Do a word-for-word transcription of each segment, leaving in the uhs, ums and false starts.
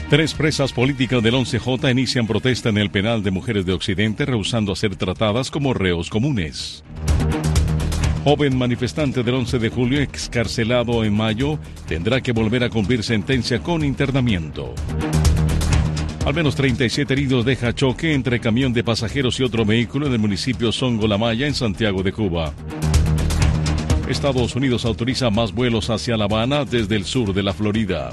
Tres presas políticas del once J inician protesta en el penal de mujeres de Occidente, rehusando a ser tratadas como reos comunes. Joven manifestante del once de julio, excarcelado en mayo, tendrá que volver a cumplir sentencia con internamiento. Al menos treinta y siete heridos deja choque entre camión de pasajeros y otro vehículo en el municipio Songo La Maya, en Santiago de Cuba. Estados Unidos autoriza más vuelos hacia La Habana desde el sur de la Florida.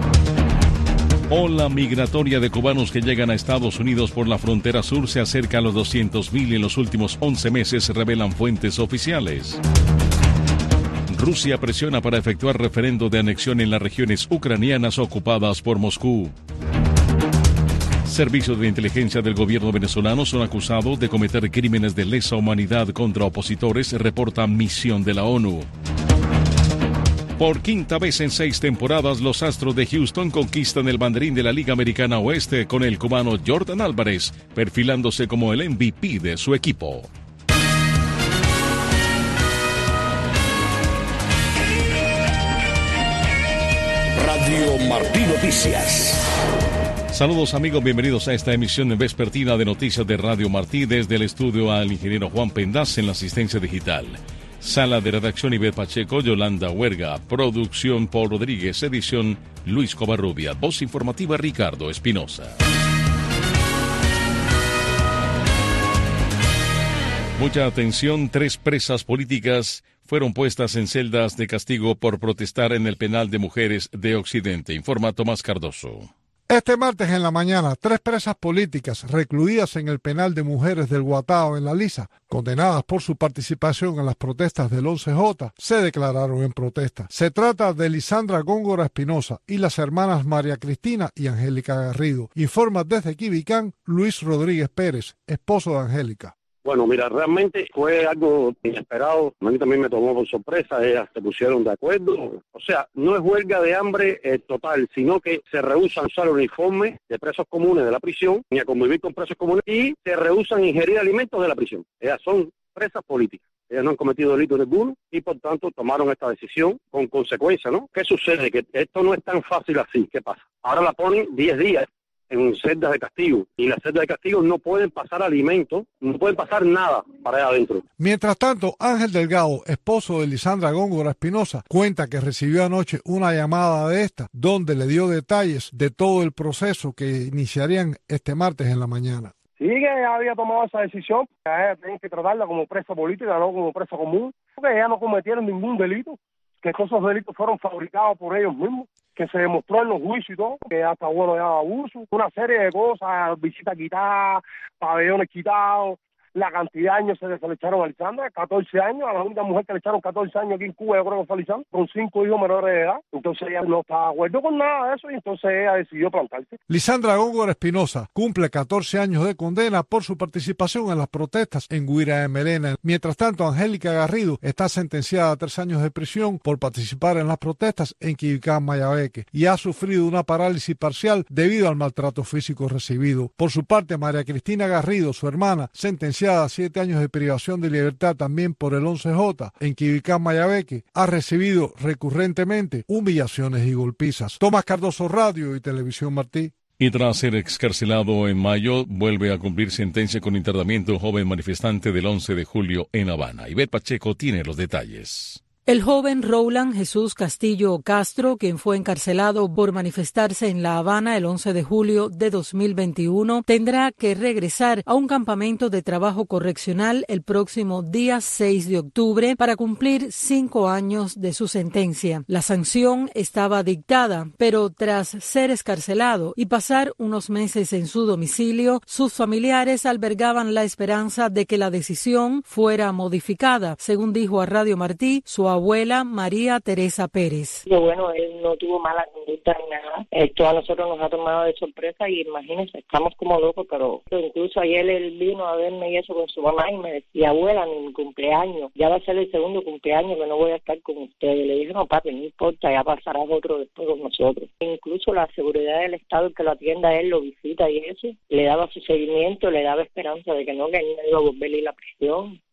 Ola migratoria de cubanos que llegan a Estados Unidos por la frontera sur se acerca a los doscientos mil en los últimos once meses, revelan fuentes oficiales. Rusia presiona para efectuar referendo de anexión en las regiones ucranianas ocupadas por Moscú. Servicios de inteligencia del gobierno venezolano son acusados de cometer crímenes de lesa humanidad contra opositores, reporta misión de la ONU. Por quinta vez en seis temporadas, los Astros de Houston conquistan el banderín de la Liga Americana Oeste con el cubano Jordan Álvarez, perfilándose como el M V P de su equipo. Radio Martí Noticias. Saludos amigos, bienvenidos a esta emisión vespertina de Noticias de Radio Martí. Desde el estudio al ingeniero Juan Pendaz en la asistencia digital. Sala de redacción Ivette Pacheco, Yolanda Huerga, producción Paul Rodríguez, edición Luis Covarrubia, voz informativa Ricardo Espinosa. Mucha atención, tres presas políticas fueron puestas en celdas de castigo por protestar en el penal de mujeres de Occidente, informa Tomás Cardoso. Este martes en la mañana, tres presas políticas recluidas en el penal de mujeres del Guatao en La Lisa, condenadas por su participación en las protestas del once J, se declararon en protesta. Se trata de Lisandra Góngora Espinosa y las hermanas María Cristina y Angélica Garrido. Informa desde Quibicán Luis Rodríguez Pérez, esposo de Angélica. Bueno, mira, realmente fue algo inesperado. A mí también me tomó por sorpresa. Ellas se pusieron de acuerdo. O sea, no es huelga de hambre eh, total, sino que se rehúsan usar uniforme de presos comunes de la prisión, ni a convivir con presos comunes, y se rehúsan ingerir alimentos de la prisión. Ellas son presas políticas. Ellas no han cometido delito ninguno y, por tanto, tomaron esta decisión con consecuencia, ¿no? ¿Qué sucede? Que esto no es tan fácil así. ¿Qué pasa? Ahora la ponen diez días. En celdas de castigo, y las celdas de castigo no pueden pasar alimentos, no pueden pasar nada para allá adentro. Mientras tanto, Ángel Delgado, esposo de Lisandra Góngora Espinosa, cuenta que recibió anoche una llamada de esta, donde le dio detalles de todo el proceso que iniciarían este martes en la mañana. Sí, que ella había tomado esa decisión, que ella tenía que tratarla como presa política, no como presa común, porque ella no cometieron ningún delito, que todos esos delitos fueron fabricados por ellos mismos, que se demostró en los juicios y todo, que hasta bueno ya abuso, una serie de cosas, visitas quitadas, pabellones quitados, la cantidad de años se le echaron a Lisandra, catorce años, a la única mujer que le echaron catorce años aquí en Cuba, yo creo que fue Lisandra, con cinco hijos menores de edad, entonces ella no estaba de acuerdo con nada de eso y entonces ella decidió plantarse. Lisandra Góngora Espinosa cumple catorce años de condena por su participación en las protestas en Guira de Merena. Mientras tanto, Angélica Garrido está sentenciada a tres años de prisión por participar en las protestas en Quibicán, Mayabeque, y ha sufrido una parálisis parcial debido al maltrato físico recibido. Por su parte, María Cristina Garrido, su hermana, sentenciada a siete años de privación de libertad también por el once J en Quibicán, Mayabeque, ha recibido recurrentemente humillaciones y golpizas. Tomás Cardoso, Radio y Televisión Martí. Y tras ser excarcelado en mayo, vuelve a cumplir sentencia con internamiento joven manifestante del once de julio en Habana. Ivette Pacheco tiene los detalles. El joven Roland Jesús Castillo Castro, quien fue encarcelado por manifestarse en La Habana el once de julio de dos mil veintiuno, tendrá que regresar a un campamento de trabajo correccional el próximo día seis de octubre para cumplir cinco años de su sentencia. La sanción estaba dictada, pero tras ser excarcelado y pasar unos meses en su domicilio, sus familiares albergaban la esperanza de que la decisión fuera modificada, según dijo a Radio Martí su abuela María Teresa Pérez. Bueno, él no tuvo mala conducta ni nada. Esto a nosotros nos ha tomado de sorpresa y imagínense, estamos como locos, pero incluso ayer él vino a verme y eso con su mamá y me decía, abuela, mi cumpleaños, ya va a ser el segundo cumpleaños que no voy a estar con ustedes. Le dije, no papi, no importa, ya pasará otro después con nosotros. Incluso la seguridad del Estado, el que lo atienda a él, lo visita y eso, le daba su seguimiento, le daba esperanza de que no, que él no iba a volver a ir a la prisión.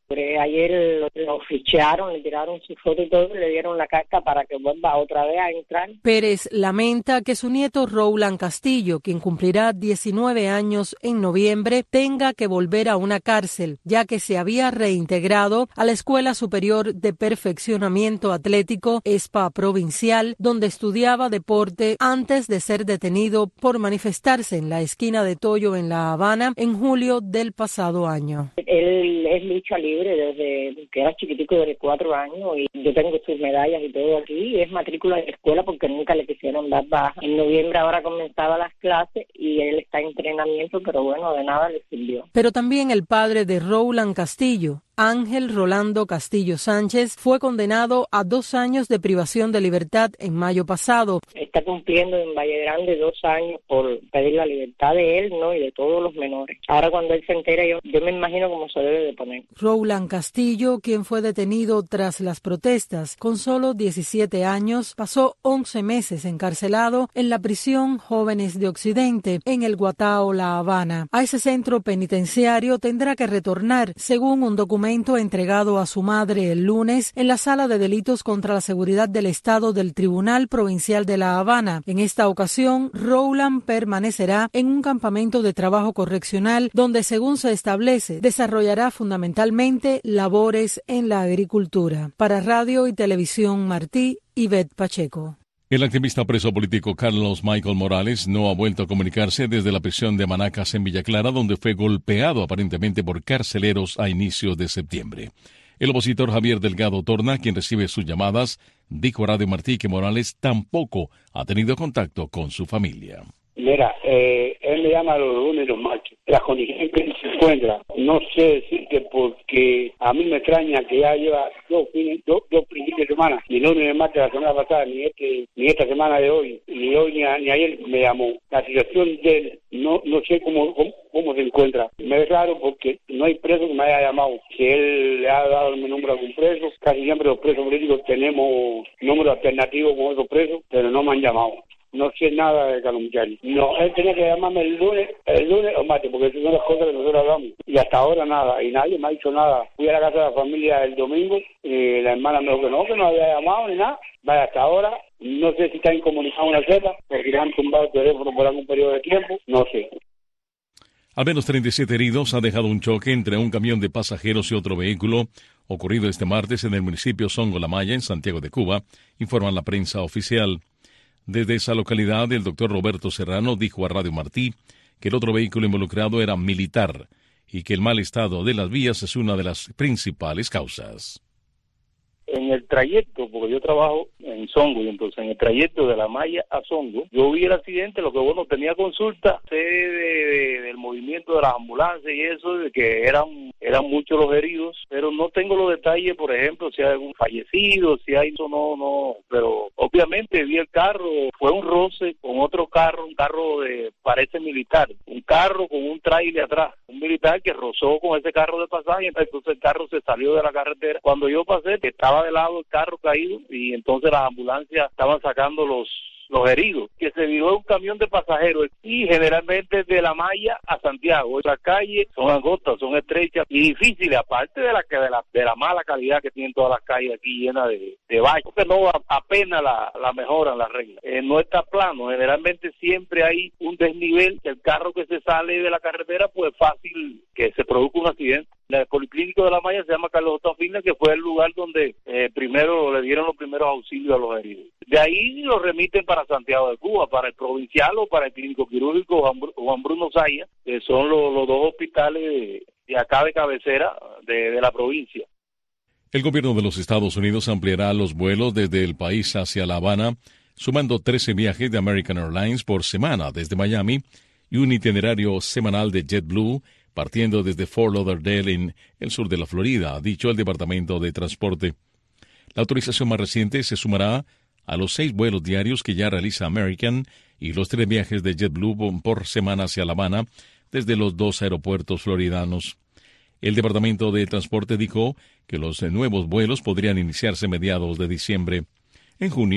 Ayer lo, lo ficharon, le tiraron su foto y todo, y le dieron la carta para que vuelva otra vez a entrar. Pérez lamenta que su nieto Rowland Castillo, quien cumplirá diecinueve años en noviembre, tenga que volver a una cárcel, ya que se había reintegrado a la Escuela Superior de Perfeccionamiento Atlético ESPA Provincial, donde estudiaba deporte antes de ser detenido por manifestarse en la esquina de Toyo en La Habana en julio del pasado año. Él es lucha libre desde que era chiquitico, de cuatro años, y yo tengo sus medallas y todo aquí, y es matrícula de escuela porque nunca le quisieron dar baja. En noviembre ahora comenzaba las clases y él está en entrenamiento, pero bueno, de nada le sirvió. Pero también el padre de Rowland Castillo, Ángel Rolando Castillo Sánchez, fue condenado a dos años de privación de libertad en mayo pasado. Está cumpliendo en Valle Grande dos años por pedir la libertad de él, ¿no?, y de todos los menores. Ahora cuando él se entere, yo, yo me imagino cómo se debe de poner. Rowland Castillo, quien fue detenido tras las protestas con solo diecisiete años, pasó once meses encarcelado en la prisión Jóvenes de Occidente, en el Guatao, La Habana. A ese centro penitenciario tendrá que retornar, según un documento entregado a su madre el lunes en la Sala de Delitos contra la Seguridad del Estado del Tribunal Provincial de La Habana. En esta ocasión, Rowland permanecerá en un campamento de trabajo correccional donde, según se establece, desarrollará fundamentalmente labores en la agricultura. Para Radio y Televisión Martí, Ivette Pacheco. El activista preso político Carlos Michael Morales no ha vuelto a comunicarse desde la prisión de Manacas en Villa Clara, donde fue golpeado aparentemente por carceleros a inicios de septiembre. El opositor Javier Delgado Torna, quien recibe sus llamadas, dijo a Radio Martí que Morales tampoco ha tenido contacto con su familia. Mira, eh, él me llama los lunes y los martes. Las condiciones que él se encuentra, no sé decirte porque a mí me extraña que ya lleva dos fines, dos, dos fines de semana, ni lunes ni martes la semana pasada, ni este, ni esta semana de hoy, ni hoy ni, a, ni ayer me llamó. La situación de él, no, no sé cómo, cómo, cómo se encuentra. Me es raro porque no hay preso que me haya llamado. Si él le ha dado mi número a algún preso, casi siempre los presos políticos tenemos números alternativos con esos presos, pero no me han llamado. No sé nada de Calumchari. No, él tenía que llamarme el lunes, el lunes o martes, porque esas son las cosas que nosotros hablamos. Y hasta ahora nada, y nadie me ha dicho nada. Fui a la casa de la familia el domingo, y la hermana me dijo que no, que no había llamado ni nada. Vaya, hasta ahora, no sé si está incomunicado una cepa, porque le han tumbado el teléfono por algún periodo de tiempo, no sé. Al menos treinta y siete heridos ha dejado un choque entre un camión de pasajeros y otro vehículo, ocurrido este martes en el municipio Songo La Maya, en Santiago de Cuba, informa la prensa oficial. Desde esa localidad, el doctor Roberto Serrano dijo a Radio Martí que el otro vehículo involucrado era militar y que el mal estado de las vías es una de las principales causas. En el trayecto, porque yo trabajo en Songo, y entonces en el trayecto de La Maya a Songo, yo vi el accidente, lo que bueno, tenía consulta, sé de, de, del movimiento de las ambulancias y eso, de que eran eran muchos los heridos, pero no tengo los detalles, por ejemplo, si hay algún fallecido, si hay eso, no, no, pero obviamente vi el carro, fue un roce con otro carro, un carro de, parece militar, un carro con un trailer atrás, un militar que rozó con ese carro de pasaje, entonces el carro se salió de la carretera. Cuando yo pasé, estaba de lado el carro caído y entonces las ambulancias estaban sacando los los heridos, que se viró un camión de pasajeros y generalmente de La Maya a Santiago. Las calles son angostas, son estrechas y difíciles, aparte de la que de la, de la mala calidad que tienen todas las calles aquí llenas de, de baches, que no apenas la, la mejoran las reglas. Eh, no está plano, generalmente siempre hay un desnivel, que el carro que se sale de la carretera pues fácil que se produzca un accidente. El Policlínico de La Maya se llama Carlos J. Fitness, que fue el lugar donde eh, primero le dieron los primeros auxilios a los heridos. De ahí los remiten para Santiago de Cuba, para el provincial o para el clínico quirúrgico Juan Bruno Zaya, que son los, los dos hospitales de, de acá de cabecera de, de la provincia. El gobierno de los Estados Unidos ampliará los vuelos desde el país hacia La Habana, sumando trece viajes de American Airlines por semana desde Miami y un itinerario semanal de JetBlue partiendo desde Fort Lauderdale en el sur de la Florida, ha dicho el Departamento de Transporte. La autorización más reciente se sumará a los seis vuelos diarios que ya realiza American y los tres viajes de JetBlue por semana hacia La Habana desde los dos aeropuertos floridanos. El Departamento de Transporte dijo que los nuevos vuelos podrían iniciarse a mediados de diciembre. En junio,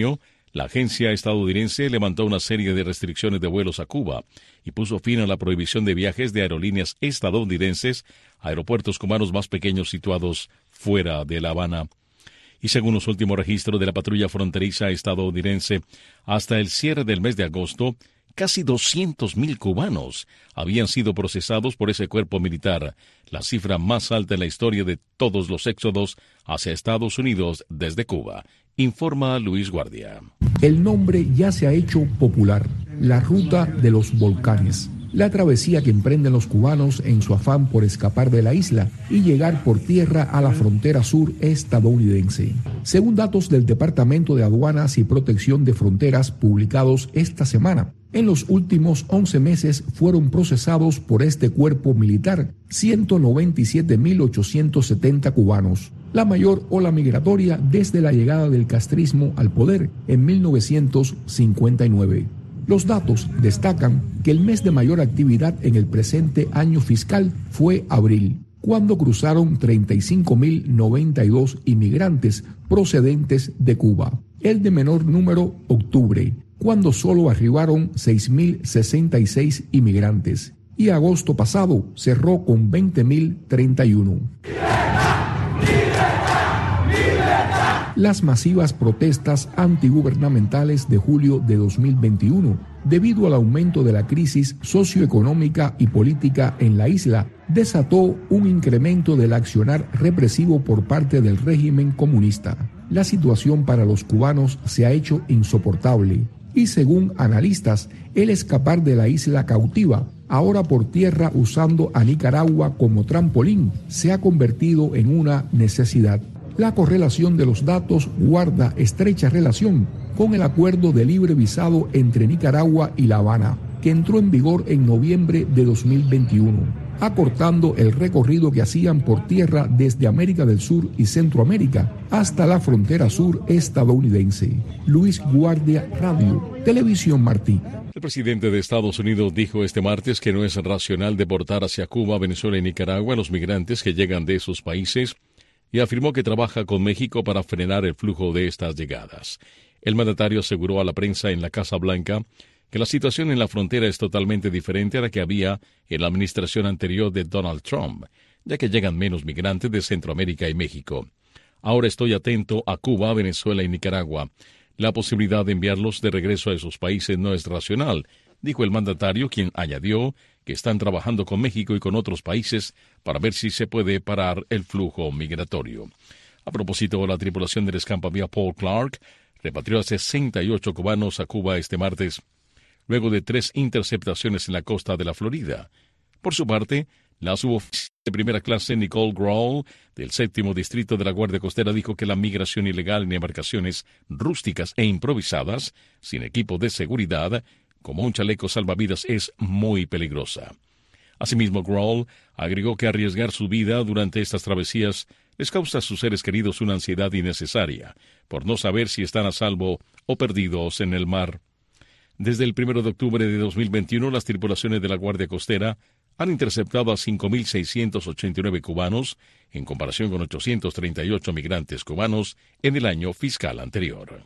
la agencia estadounidense levantó una serie de restricciones de vuelos a Cuba y puso fin a la prohibición de viajes de aerolíneas estadounidenses a aeropuertos cubanos más pequeños situados fuera de La Habana. Y según los últimos registros de la patrulla fronteriza estadounidense, hasta el cierre del mes de agosto, casi doscientos mil cubanos habían sido procesados por ese cuerpo militar, la cifra más alta en la historia de todos los éxodos hacia Estados Unidos desde Cuba, informa Luis Guardia. El nombre ya se ha hecho popular, la ruta de los volcanes. La travesía que emprenden los cubanos en su afán por escapar de la isla y llegar por tierra a la frontera sur estadounidense. Según datos del Departamento de Aduanas y Protección de Fronteras publicados esta semana, en los últimos once meses fueron procesados por este cuerpo militar ciento noventa y siete mil ochocientos setenta cubanos, la mayor ola migratoria desde la llegada del castrismo al poder en mil novecientos cincuenta y nueve. Los datos destacan que el mes de mayor actividad en el presente año fiscal fue abril, cuando cruzaron treinta y cinco mil noventa y dos inmigrantes procedentes de Cuba. El de menor número, octubre, cuando solo arribaron seis mil sesenta y seis inmigrantes. Y agosto pasado cerró con veinte mil treinta y uno. Las masivas protestas antigubernamentales de julio de dos mil veintiuno, debido al aumento de la crisis socioeconómica y política en la isla, desató un incremento del accionar represivo por parte del régimen comunista. La situación para los cubanos se ha hecho insoportable y, según analistas, el escapar de la isla cautiva, ahora por tierra usando a Nicaragua como trampolín, se ha convertido en una necesidad. La correlación de los datos guarda estrecha relación con el acuerdo de libre visado entre Nicaragua y La Habana, que entró en vigor en noviembre de dos mil veintiuno, acortando el recorrido que hacían por tierra desde América del Sur y Centroamérica hasta la frontera sur estadounidense. Luis Guardia, Radio, Televisión Martí. El presidente de Estados Unidos dijo este martes que no es racional deportar hacia Cuba, Venezuela y Nicaragua a los migrantes que llegan de esos países, y afirmó que trabaja con México para frenar el flujo de estas llegadas. El mandatario aseguró a la prensa en la Casa Blanca que la situación en la frontera es totalmente diferente a la que había en la administración anterior de Donald Trump, ya que llegan menos migrantes de Centroamérica y México. Ahora estoy atento a Cuba, Venezuela y Nicaragua. La posibilidad de enviarlos de regreso a esos países no es racional, dijo el mandatario, quien añadió que están trabajando con México y con otros países para ver si se puede parar el flujo migratorio. A propósito, la tripulación del escampavía Paul Clark repatrió a sesenta y ocho cubanos a Cuba este martes, luego de tres interceptaciones en la costa de la Florida. Por su parte, la suboficial de primera clase Nicole Grohl, del séptimo distrito de la Guardia Costera, dijo que la migración ilegal en embarcaciones rústicas e improvisadas, sin equipo de seguridad, como un chaleco salvavidas, es muy peligrosa. Asimismo, Grohl agregó que arriesgar su vida durante estas travesías les causa a sus seres queridos una ansiedad innecesaria, por no saber si están a salvo o perdidos en el mar. Desde el primero de octubre de dos mil veintiuno, las tripulaciones de la Guardia Costera han interceptado a cinco mil seiscientos ochenta y nueve cubanos, en comparación con ochocientos treinta y ocho migrantes cubanos en el año fiscal anterior.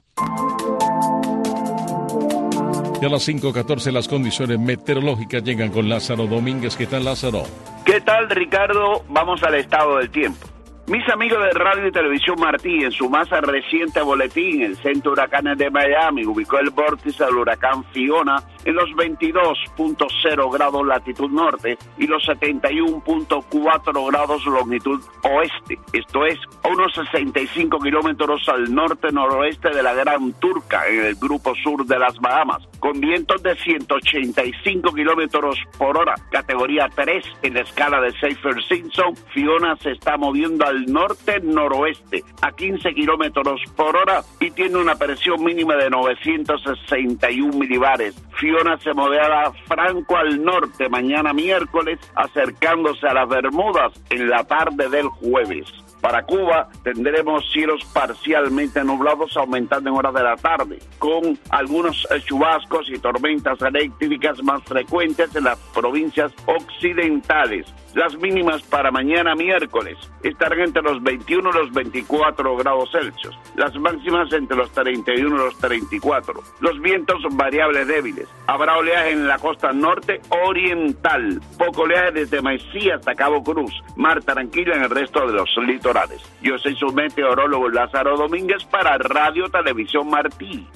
Y a las cinco catorce las condiciones meteorológicas llegan con Lázaro Domínguez. ¿Qué tal, Lázaro? ¿Qué tal, Ricardo? Vamos al estado del tiempo. Mis amigos de Radio y Televisión Martí, en su más reciente boletín, el Centro de Huracanes de Miami ubicó el vórtice del huracán Fiona en los veintidós punto cero grados latitud norte y los setenta y uno punto cuatro grados longitud oeste. Esto es a unos sesenta y cinco kilómetros al norte-noroeste de la Gran Turca, en el grupo sur de las Bahamas, con vientos de ciento ochenta y cinco kilómetros por hora, categoría tres en la escala de Saffir-Simpson. Fiona se está moviendo al norte-noroeste a quince kilómetros por hora y tiene una presión mínima de novecientos sesenta y uno milibares. Fiona se moverá franco al norte mañana miércoles, acercándose a las Bermudas en la tarde del jueves. Para Cuba tendremos cielos parcialmente nublados aumentando en horas de la tarde, con algunos chubascos y tormentas eléctricas más frecuentes en las provincias occidentales. Las mínimas para mañana miércoles estarán entre los veintiuno y los veinticuatro grados Celsius. Las máximas entre los treinta y uno y los treinta y cuatro. Los vientos variables débiles. Habrá oleaje en la costa norte oriental. Poco oleaje desde Maicí hasta Cabo Cruz. Mar tranquilo en el resto de los litorales. Yo soy su meteorólogo Lázaro Domínguez para Radio Televisión Martí.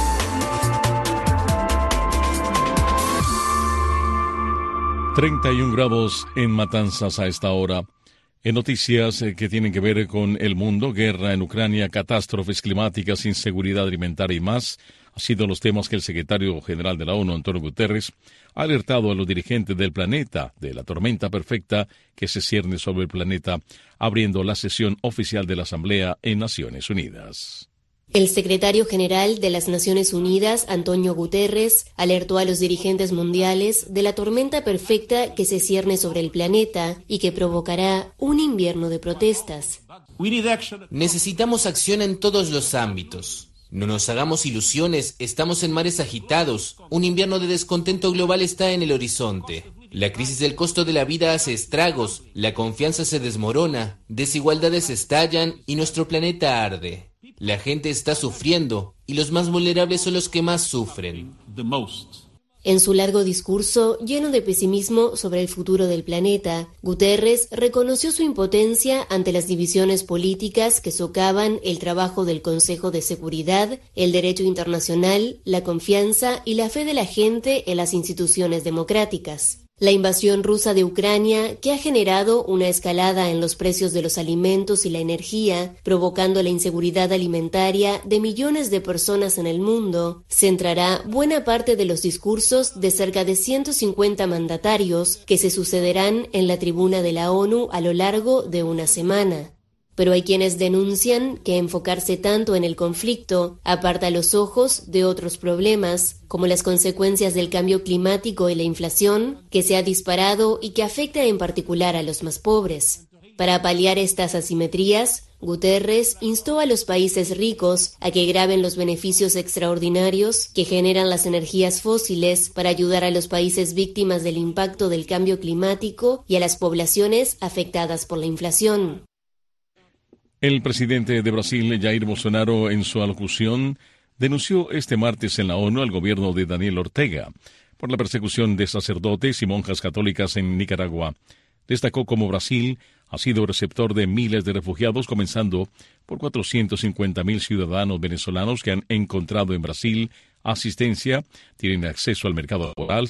treinta y un grados en Matanzas a esta hora. En noticias que tienen que ver con el mundo, guerra en Ucrania, catástrofes climáticas, inseguridad alimentaria y más, han sido los temas que el secretario general de la ONU, Antonio Guterres, ha alertado a los dirigentes del planeta de la tormenta perfecta que se cierne sobre el planeta, abriendo la sesión oficial de la Asamblea en Naciones Unidas. El secretario general de las Naciones Unidas, Antonio Guterres, alertó a los dirigentes mundiales de la tormenta perfecta que se cierne sobre el planeta y que provocará un invierno de protestas. Necesitamos acción en todos los ámbitos. No nos hagamos ilusiones, estamos en mares agitados. Un invierno de descontento global está en el horizonte. La crisis del costo de la vida hace estragos, la confianza se desmorona, desigualdades estallan y nuestro planeta arde. La gente está sufriendo y los más vulnerables son los que más sufren. En su largo discurso, lleno de pesimismo sobre el futuro del planeta, Guterres reconoció su impotencia ante las divisiones políticas que socavan el trabajo del Consejo de Seguridad, el derecho internacional, la confianza y la fe de la gente en las instituciones democráticas. La invasión rusa de Ucrania, que ha generado una escalada en los precios de los alimentos y la energía, provocando la inseguridad alimentaria de millones de personas en el mundo, centrará buena parte de los discursos de cerca de ciento cincuenta mandatarios que se sucederán en la tribuna de la ONU a lo largo de una semana. Pero hay quienes denuncian que enfocarse tanto en el conflicto aparta los ojos de otros problemas, como las consecuencias del cambio climático y la inflación, que se ha disparado y que afecta en particular a los más pobres. Para paliar estas asimetrías, Guterres instó a los países ricos a que graben los beneficios extraordinarios que generan las energías fósiles para ayudar a los países víctimas del impacto del cambio climático y a las poblaciones afectadas por la inflación. El presidente de Brasil, Jair Bolsonaro, en su alocución, denunció este martes en la ONU al gobierno de Daniel Ortega por la persecución de sacerdotes y monjas católicas en Nicaragua. Destacó cómo Brasil ha sido receptor de miles de refugiados, comenzando por cuatrocientos cincuenta mil ciudadanos venezolanos que han encontrado en Brasil asistencia, tienen acceso al mercado laboral,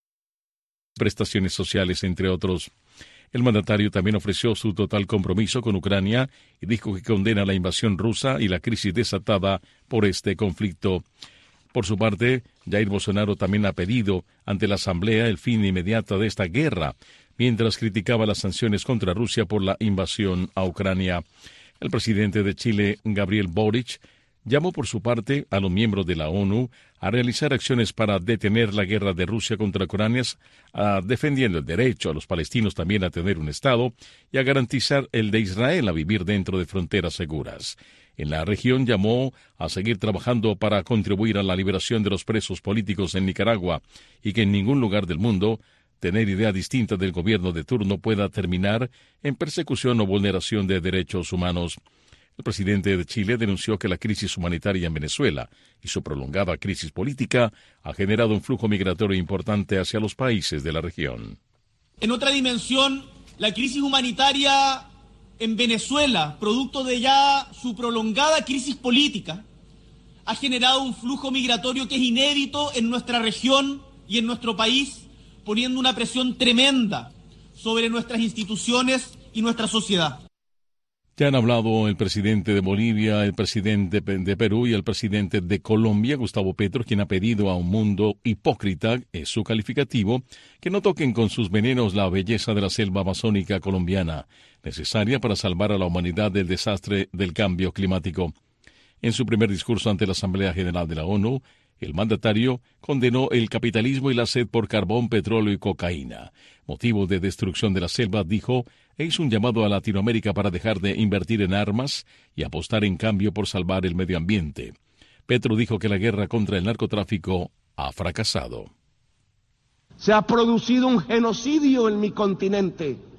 prestaciones sociales, entre otros. El mandatario también ofreció su total compromiso con Ucrania y dijo que condena la invasión rusa y la crisis desatada por este conflicto. Por su parte, Jair Bolsonaro también ha pedido ante la Asamblea el fin inmediato de esta guerra, mientras criticaba las sanciones contra Rusia por la invasión a Ucrania. El presidente de Chile, Gabriel Boric, llamó por su parte a los miembros de la ONU a realizar acciones para detener la guerra de Rusia contra Ucrania, a defendiendo el derecho a los palestinos también a tener un Estado y a garantizar el de Israel a vivir dentro de fronteras seguras. En la región llamó a seguir trabajando para contribuir a la liberación de los presos políticos en Nicaragua y que en ningún lugar del mundo tener idea distinta del gobierno de turno pueda terminar en persecución o vulneración de derechos humanos. El presidente de Chile denunció que la crisis humanitaria en Venezuela y su prolongada crisis política ha generado un flujo migratorio importante hacia los países de la región. En otra dimensión, la crisis humanitaria en Venezuela, producto de ya su prolongada crisis política, ha generado un flujo migratorio que es inédito en nuestra región y en nuestro país, poniendo una presión tremenda sobre nuestras instituciones y nuestra sociedad. Ya han hablado el presidente de Bolivia, el presidente de Perú y el presidente de Colombia, Gustavo Petro, quien ha pedido a un mundo hipócrita, es su calificativo, que no toquen con sus venenos la belleza de la selva amazónica colombiana, necesaria para salvar a la humanidad del desastre del cambio climático. En su primer discurso ante la Asamblea General de la ONU, el mandatario condenó el capitalismo y la sed por carbón, petróleo y cocaína. Motivo de destrucción de la selva, dijo, e hizo un llamado a Latinoamérica para dejar de invertir en armas y apostar en cambio por salvar el medio ambiente. Petro dijo que la guerra contra el narcotráfico ha fracasado. Se ha producido un genocidio en mi continente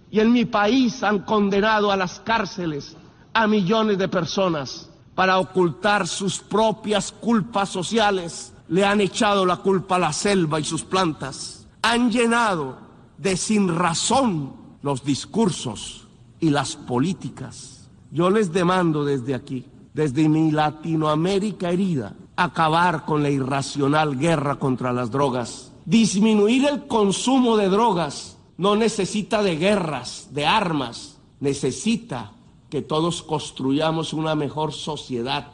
y en mi país han condenado a las cárceles a millones de personas para ocultar sus propias culpas sociales. Le han echado la culpa a la selva y sus plantas. Han llenado de sinrazón los discursos y las políticas. Yo les demando desde aquí, desde mi Latinoamérica herida, acabar con la irracional guerra contra las drogas. Disminuir el consumo de drogas no necesita de guerras, de armas, necesita que todos construyamos una mejor sociedad.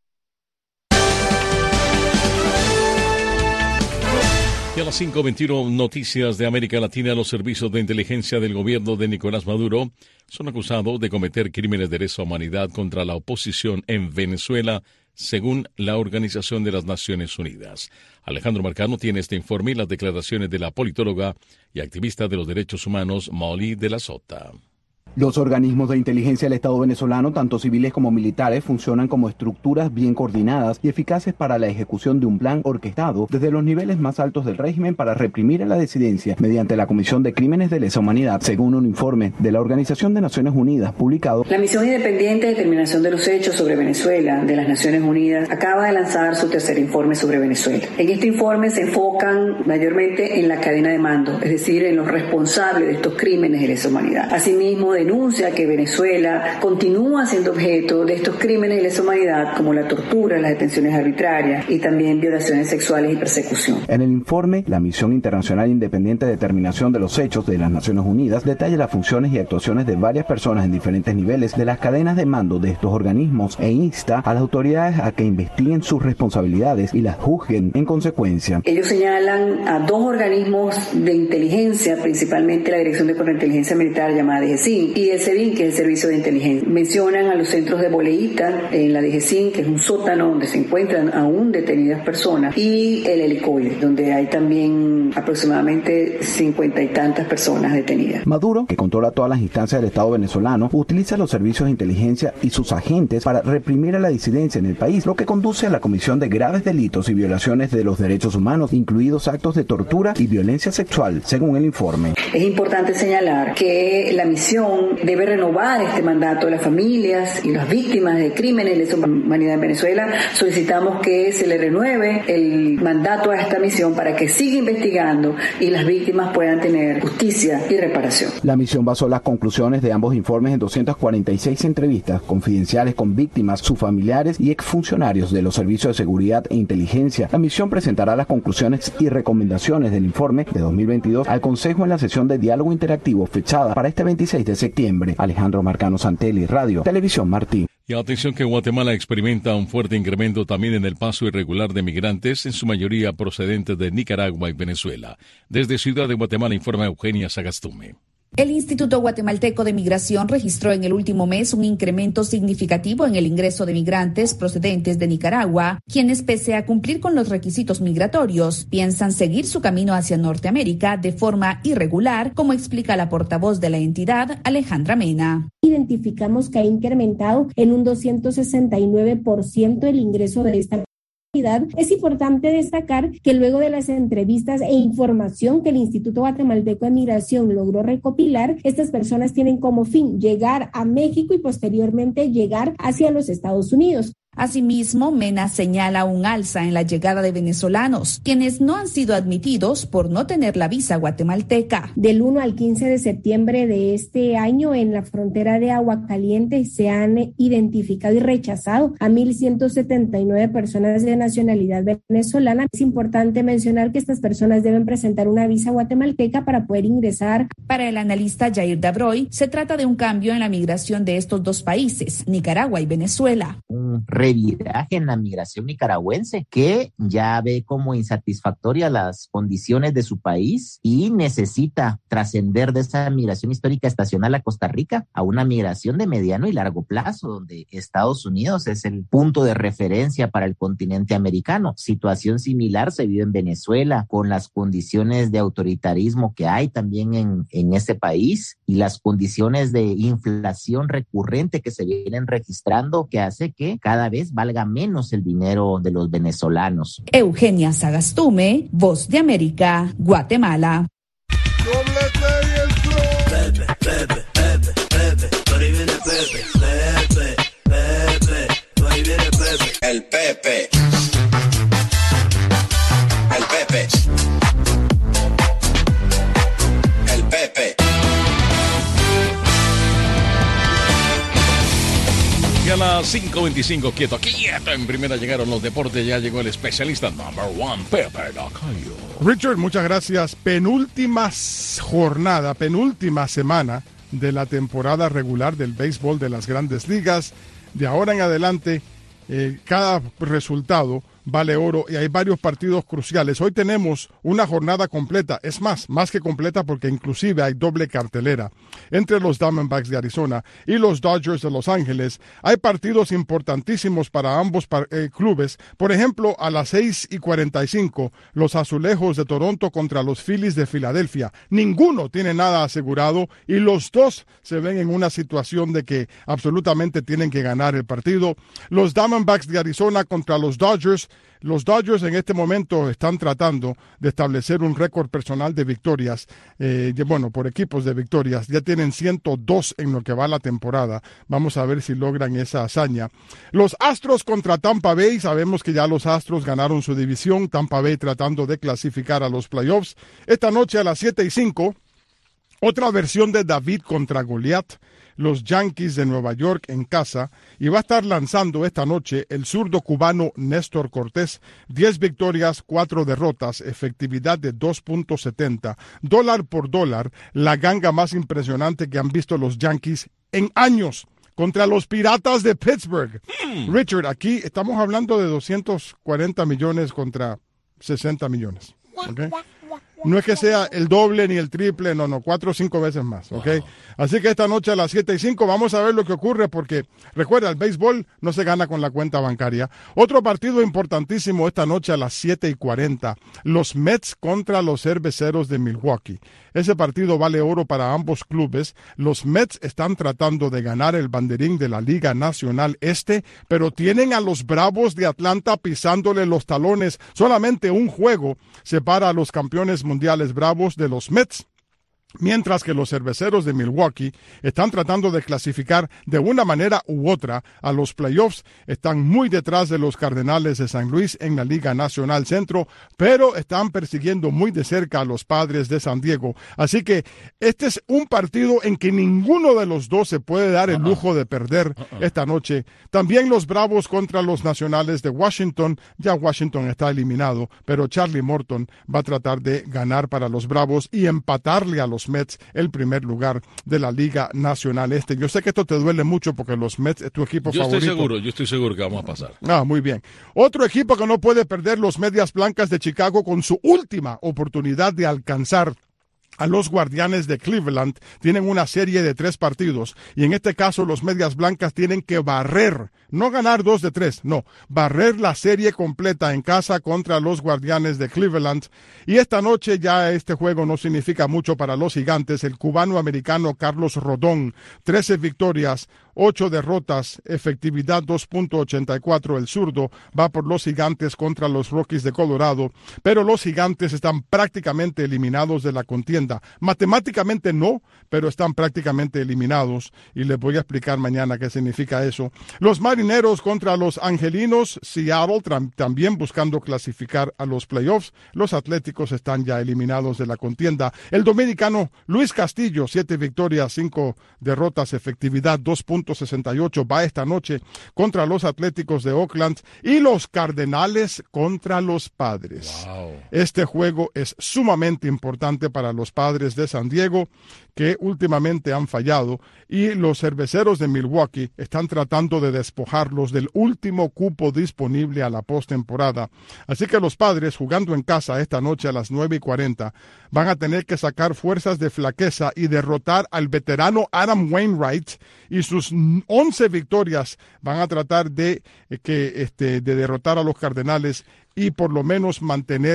Y a las cinco veintiuno, noticias de América Latina. Los servicios de inteligencia del gobierno de Nicolás Maduro son acusados de cometer crímenes de lesa humanidad contra la oposición en Venezuela, según la Organización de las Naciones Unidas. Alejandro Marcano tiene este informe y las declaraciones de la politóloga y activista de los derechos humanos Maoli de la Sota. Los organismos de inteligencia del Estado venezolano, tanto civiles como militares, funcionan como estructuras bien coordinadas y eficaces para la ejecución de un plan orquestado desde los niveles más altos del régimen para reprimir a la disidencia mediante la Comisión de Crímenes de Lesa Humanidad, según un informe de la Organización de Naciones Unidas publicado. La Misión Independiente de Determinación de los Hechos sobre Venezuela de las Naciones Unidas acaba de lanzar su tercer informe sobre Venezuela. En este informe se enfocan mayormente en la cadena de mando, es decir, en los responsables de estos crímenes de lesa humanidad. Asimismo, de denuncia que Venezuela continúa siendo objeto de estos crímenes de lesa humanidad como la tortura, las detenciones arbitrarias y también violaciones sexuales y persecución. En el informe, la Misión Internacional Independiente de Determinación de los Hechos de las Naciones Unidas detalla las funciones y actuaciones de varias personas en diferentes niveles de las cadenas de mando de estos organismos e insta a las autoridades a que investiguen sus responsabilidades y las juzguen en consecuencia. Ellos señalan a dos organismos de inteligencia, principalmente la Dirección de Contrainteligencia Militar llamada D G C I N y el SEBIN, que es el Servicio de Inteligencia. Mencionan a los centros de Boleíta en la D G C I N, que es un sótano donde se encuentran aún detenidas personas, y el Helicoide, donde hay también aproximadamente cincuenta y tantas personas detenidas. Maduro, que controla todas las instancias del Estado venezolano, utiliza los servicios de inteligencia y sus agentes para reprimir a la disidencia en el país, lo que conduce a la comisión de graves delitos y violaciones de los derechos humanos, incluidos actos de tortura y violencia sexual, según el informe. Es importante señalar que la misión debe renovar este mandato de las familias y las víctimas de crímenes de lesa humanidad en Venezuela. Solicitamos que se le renueve el mandato a esta misión para que siga investigando y las víctimas puedan tener justicia y reparación. La misión basó las conclusiones de ambos informes en doscientas cuarenta y seis entrevistas confidenciales con víctimas, sus familiares y exfuncionarios de los servicios de seguridad e inteligencia. La misión presentará las conclusiones y recomendaciones del informe de dos mil veintidós al Consejo en la sesión de diálogo interactivo fechada para este veintiséis de septiembre. Alejandro Marcano Santelli, Radio Televisión Martí. Y atención que Guatemala experimenta un fuerte incremento también en el paso irregular de migrantes, en su mayoría procedentes de Nicaragua y Venezuela. Desde Ciudad de Guatemala informa Eugenia Sagastume. El Instituto Guatemalteco de Migración registró en el último mes un incremento significativo en el ingreso de migrantes procedentes de Nicaragua, quienes, pese a cumplir con los requisitos migratorios, piensan seguir su camino hacia Norteamérica de forma irregular, como explica la portavoz de la entidad, Alejandra Mena. Identificamos que ha incrementado en un doscientos sesenta y nueve por ciento el ingreso de esta. Es importante destacar que luego de las entrevistas e información que el Instituto Guatemalteco de Migración logró recopilar, estas personas tienen como fin llegar a México y posteriormente llegar hacia los Estados Unidos. Asimismo, Mena señala un alza en la llegada de venezolanos, quienes no han sido admitidos por no tener la visa guatemalteca. Del uno al quince de septiembre de este año, en la frontera de Aguacaliente, se han identificado y rechazado a mil ciento setenta y nueve personas de nacionalidad venezolana. Es importante mencionar que estas personas deben presentar una visa guatemalteca para poder ingresar. Para el analista Jair Dabroy, se trata de un cambio en la migración de estos dos países, Nicaragua y Venezuela. Un reviraje en la migración nicaragüense, que ya ve como insatisfactorias las condiciones de su país y necesita trascender de esa migración histórica estacional a Costa Rica a una migración de mediano y largo plazo, donde Estados Unidos es el punto de referencia para el continente americano. Situación similar se vive en Venezuela, con las condiciones de autoritarismo que hay también en, en ese país y las condiciones de inflación recurrente que se vienen registrando, que hace que cada vez valga menos el dinero de los venezolanos. Eugenia Sagastume, Voz de América, Guatemala. Doblete y el flow. Pepe, Pepe, Pepe, por ahí viene Pepe, Pepe, Pepe, por ahí viene Pepe. El Pepe. El Pepe. El Pepe. Y a las cinco veinticinco, quieto, quieto, en primera llegaron los deportes, ya llegó el especialista number one, Pepe Lacayo. Richard, muchas gracias. Penúltima jornada, penúltima semana de la temporada regular del béisbol de las Grandes Ligas. De ahora en adelante, eh, cada resultado vale oro y hay varios partidos cruciales. Hoy tenemos una jornada completa, es más, más que completa porque inclusive hay doble cartelera entre los Diamondbacks de Arizona y los Dodgers de Los Ángeles. Hay partidos importantísimos para ambos par- eh, clubes. Por ejemplo, a las seis y cuarenta y cinco, los Azulejos de Toronto contra los Phillies de Filadelfia. Ninguno tiene nada asegurado y los dos se ven en una situación de que absolutamente tienen que ganar el partido. Los Diamondbacks de Arizona contra los Dodgers. Los Dodgers en este momento están tratando de establecer un récord personal de victorias, eh, de, bueno, por equipos de victorias. Ya tienen ciento dos en lo que va la temporada. Vamos a ver si logran esa hazaña. Los Astros contra Tampa Bay. Sabemos que ya los Astros ganaron su división. Tampa Bay tratando de clasificar a los playoffs. Esta noche a las siete y cinco, otra versión de David contra Goliat. Los Yankees de Nueva York en casa, y va a estar lanzando esta noche el zurdo cubano Néstor Cortés. diez victorias, cuatro derrotas, efectividad de dos punto setenta. Dólar por dólar, la ganga más impresionante que han visto los Yankees en años contra los Piratas de Pittsburgh. Mm. Richard, aquí estamos hablando de doscientos cuarenta millones contra sesenta millones. ¿Okay? No es que sea el doble ni el triple, no, no, cuatro o cinco veces más, ¿ok? Wow. Así que esta noche a las siete y cinco vamos a ver lo que ocurre porque, recuerda, el béisbol no se gana con la cuenta bancaria. Otro partido importantísimo esta noche a las siete y cuarenta, los Mets contra los Cerveceros de Milwaukee. Ese partido vale oro para ambos clubes. Los Mets están tratando de ganar el banderín de la Liga Nacional Este, pero tienen a los Bravos de Atlanta pisándole los talones. Solamente un juego separa a los campeones mundiales Bravos de los Mets, mientras que los Cerveceros de Milwaukee están tratando de clasificar de una manera u otra a los playoffs. Están muy detrás de los Cardenales de San Luis en la Liga Nacional Centro, pero están persiguiendo muy de cerca a los Padres de San Diego. Así que este es un partido en que ninguno de los dos se puede dar el lujo de perder esta noche. También los Bravos contra los Nacionales de Washington. Ya Washington está eliminado, pero Charlie Morton va a tratar de ganar para los Bravos y empatarle a los Mets el primer lugar de la Liga Nacional Este. Yo sé que esto te duele mucho porque los Mets es tu equipo yo favorito. Yo estoy seguro, yo estoy seguro que vamos a pasar. Ah, muy bien. Otro equipo que no puede perder, los Medias Blancas de Chicago, con su última oportunidad de alcanzar a los Guardianes de Cleveland. Tienen una serie de tres partidos y en este caso los Medias Blancas tienen que barrer, no ganar dos de tres, no, barrer la serie completa en casa contra los Guardianes de Cleveland. Y esta noche ya este juego no significa mucho para los Gigantes. El cubano-americano Carlos Rodón, trece victorias, ocho derrotas, efectividad dos punto ochenta y cuatro. El zurdo va por los Gigantes contra los Rockies de Colorado, pero los Gigantes están prácticamente eliminados de la contienda. Matemáticamente no, pero están prácticamente eliminados y les voy a explicar mañana qué significa eso. Los Marineros contra los Angelinos, Seattle también buscando clasificar a los playoffs. Los Atléticos están ya eliminados de la contienda. El dominicano Luis Castillo, siete victorias, cinco derrotas, efectividad dos punto sesenta y ocho, va esta noche contra los Atléticos de Oakland y los Cardenales contra los Padres. Wow. Este juego es sumamente importante para los Padres de San Diego, que últimamente han fallado, y los Cerveceros de Milwaukee están tratando de despojarlos del último cupo disponible a la postemporada. Así que los Padres, jugando en casa esta noche a las nueve y cuarenta, van a tener que sacar fuerzas de flaqueza y derrotar al veterano Adam Wainwright, y sus once victorias van a tratar de, que, este, de derrotar a los Cardenales y por lo menos mantener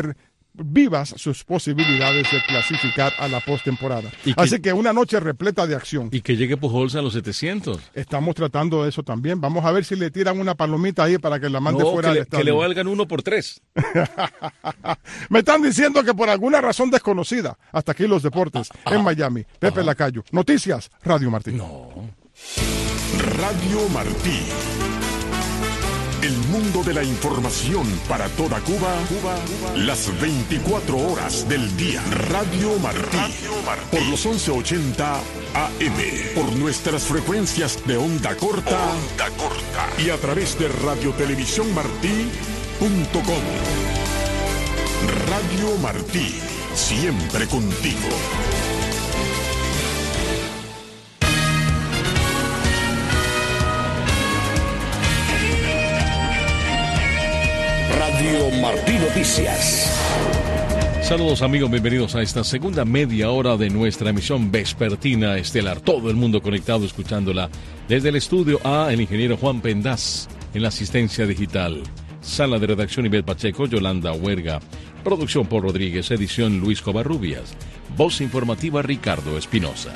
vivas sus posibilidades de clasificar a la postemporada. Así que una noche repleta de acción. Y que llegue Pujols a los setecientos. Estamos tratando de eso también. Vamos a ver si le tiran una palomita ahí para que la mande no, fuera del le, estadio. Que le valgan uno por tres. Me están diciendo que por alguna razón desconocida. Hasta aquí los deportes ah, en Miami. Pepe ah, Lacayo. Noticias, Radio Martí. No. Radio Martí. El mundo de la información para toda Cuba, Cuba, Cuba, las veinticuatro horas del día. Radio Martí, Radio Martí. Por los once ochenta A M, por nuestras frecuencias de onda corta, onda corta y a través de radio televisión martí punto com. Radio Martí, siempre contigo. Radio Martí Noticias. Saludos amigos, bienvenidos a esta segunda media hora de nuestra emisión vespertina estelar. Todo el mundo conectado escuchándola desde el estudio A, el ingeniero Juan Pendaz en la asistencia digital. Sala de redacción Ivette Pacheco, Yolanda Huerga. Producción Paul Rodríguez, edición Luis Covarrubias. Voz informativa Ricardo Espinosa.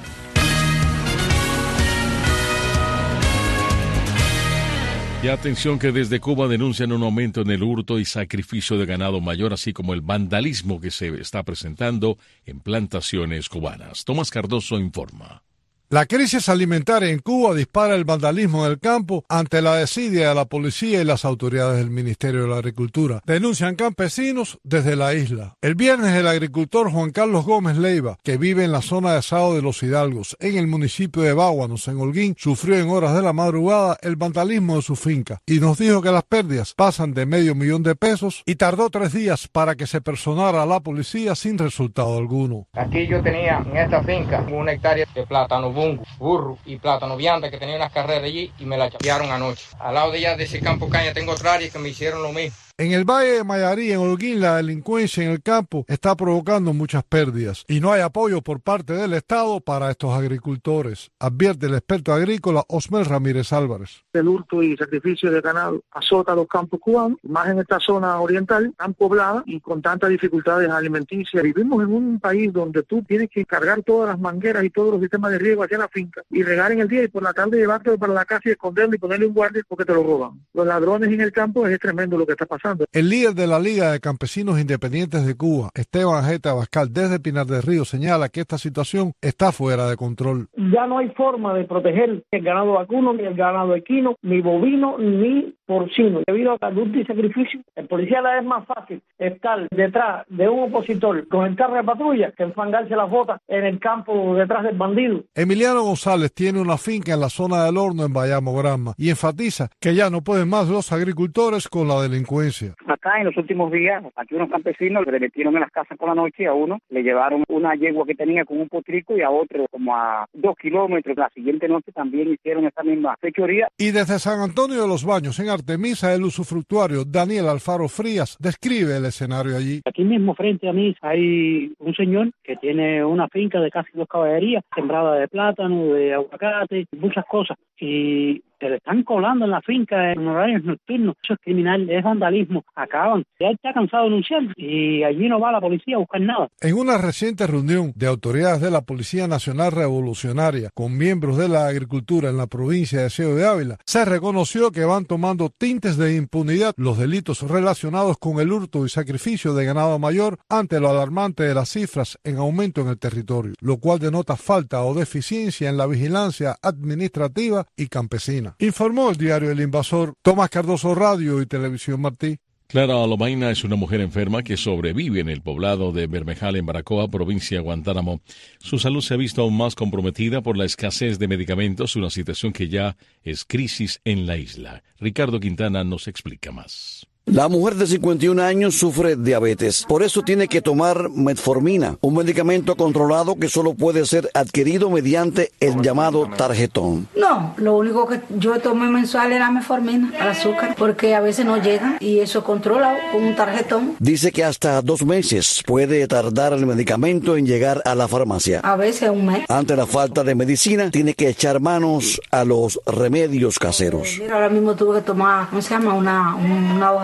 Y atención que desde Cuba denuncian un aumento en el hurto y sacrificio de ganado mayor, así como el vandalismo que se está presentando en plantaciones cubanas. Tomás Cardoso informa. La crisis alimentaria en Cuba dispara el vandalismo en el campo ante la desidia de la policía y las autoridades del Ministerio de la Agricultura. Denuncian campesinos desde la isla. El viernes el agricultor Juan Carlos Gómez Leiva, que vive en la zona de Sao de los Hidalgos, en el municipio de Báguanos, en Holguín, sufrió en horas de la madrugada el vandalismo de su finca y nos dijo que las pérdidas pasan de medio millón de pesos y tardó tres días para que se personara a la policía sin resultado alguno. Aquí yo tenía en esta finca una hectárea de plátano burro y plátano vianda que tenía unas carreras allí y me la chapearon anoche. Al lado de allá de ese campo caña tengo otra área que me hicieron lo mismo. En el Valle de Mayarí, en Holguín, la delincuencia en el campo está provocando muchas pérdidas y no hay apoyo por parte del Estado para estos agricultores, advierte el experto agrícola Osmel Ramírez Álvarez. El hurto y sacrificio de ganado azota los campos cubanos, más en esta zona oriental, tan poblada y con tantas dificultades alimenticias. Vivimos en un país donde tú tienes que cargar todas las mangueras y todos los sistemas de riego hacia la finca y regar en el día y por la tarde llevártelo para la casa y esconderlo y ponerle un guardia porque te lo roban. Los ladrones en el campo es tremendo lo que está pasando. El líder de la Liga de Campesinos Independientes de Cuba, Esteban Jeta Abascal, desde Pinar del Río, señala que esta situación está fuera de control. Ya no hay forma de proteger el ganado vacuno, ni el ganado equino, ni bovino, ni porcino. Debido al hurto y sacrificio, el policía le es más fácil estar detrás de un opositor con el carro de patrulla que enfangarse las botas en el campo detrás del bandido. Emiliano González tiene una finca en la zona del Horno en Bayamo Granma y enfatiza que ya no pueden más los agricultores con la delincuencia. Acá en los últimos días, aquí unos campesinos le metieron en las casas por la noche, a uno le llevaron una yegua que tenía con un potrico y a otro como a dos kilómetros. La siguiente noche también hicieron esa misma fechoría. Y desde San Antonio de los Baños, en Artemisa, el usufructuario Daniel Alfaro Frías describe el escenario allí. Aquí mismo frente a mí hay un señor que tiene una finca de casi dos caballerías, sembrada de plátano, de aguacate, muchas cosas. Y se le están colando en la finca en horarios nocturnos. Eso es criminal, es vandalismo. Acaban. Ya está cansado de denunciar y allí no va la policía a buscar nada. En una reciente reunión de autoridades de la Policía Nacional Revolucionaria con miembros de la agricultura en la provincia de Ciego de Ávila, se reconoció que van tomando tintes de impunidad los delitos relacionados con el hurto y sacrificio de ganado mayor ante lo alarmante de las cifras en aumento en el territorio, lo cual denota falta o deficiencia en la vigilancia administrativa y campesina. Informó el diario El Invasor. Tomás Cardoso, Radio y Televisión Martí. Clara Alomaina es una mujer enferma que sobrevive en el poblado de Bermejal, en Baracoa, provincia de Guantánamo. Su salud se ha visto aún más comprometida por la escasez de medicamentos, una situación que ya es crisis en la isla. Ricardo Quintana nos explica más. La mujer de cincuenta y un años sufre diabetes, por eso tiene que tomar metformina, un medicamento controlado que solo puede ser adquirido mediante el llamado tarjetón. No, lo único que yo tomé mensual era metformina para azúcar, porque a veces no llega y eso controla con un tarjetón. Dice que hasta dos meses puede tardar el medicamento en llegar a la farmacia. A veces un mes. Ante la falta de medicina, tiene que echar manos a los remedios caseros. Mira, ahora mismo tuve que tomar, ¿cómo se llama? Una, una hoja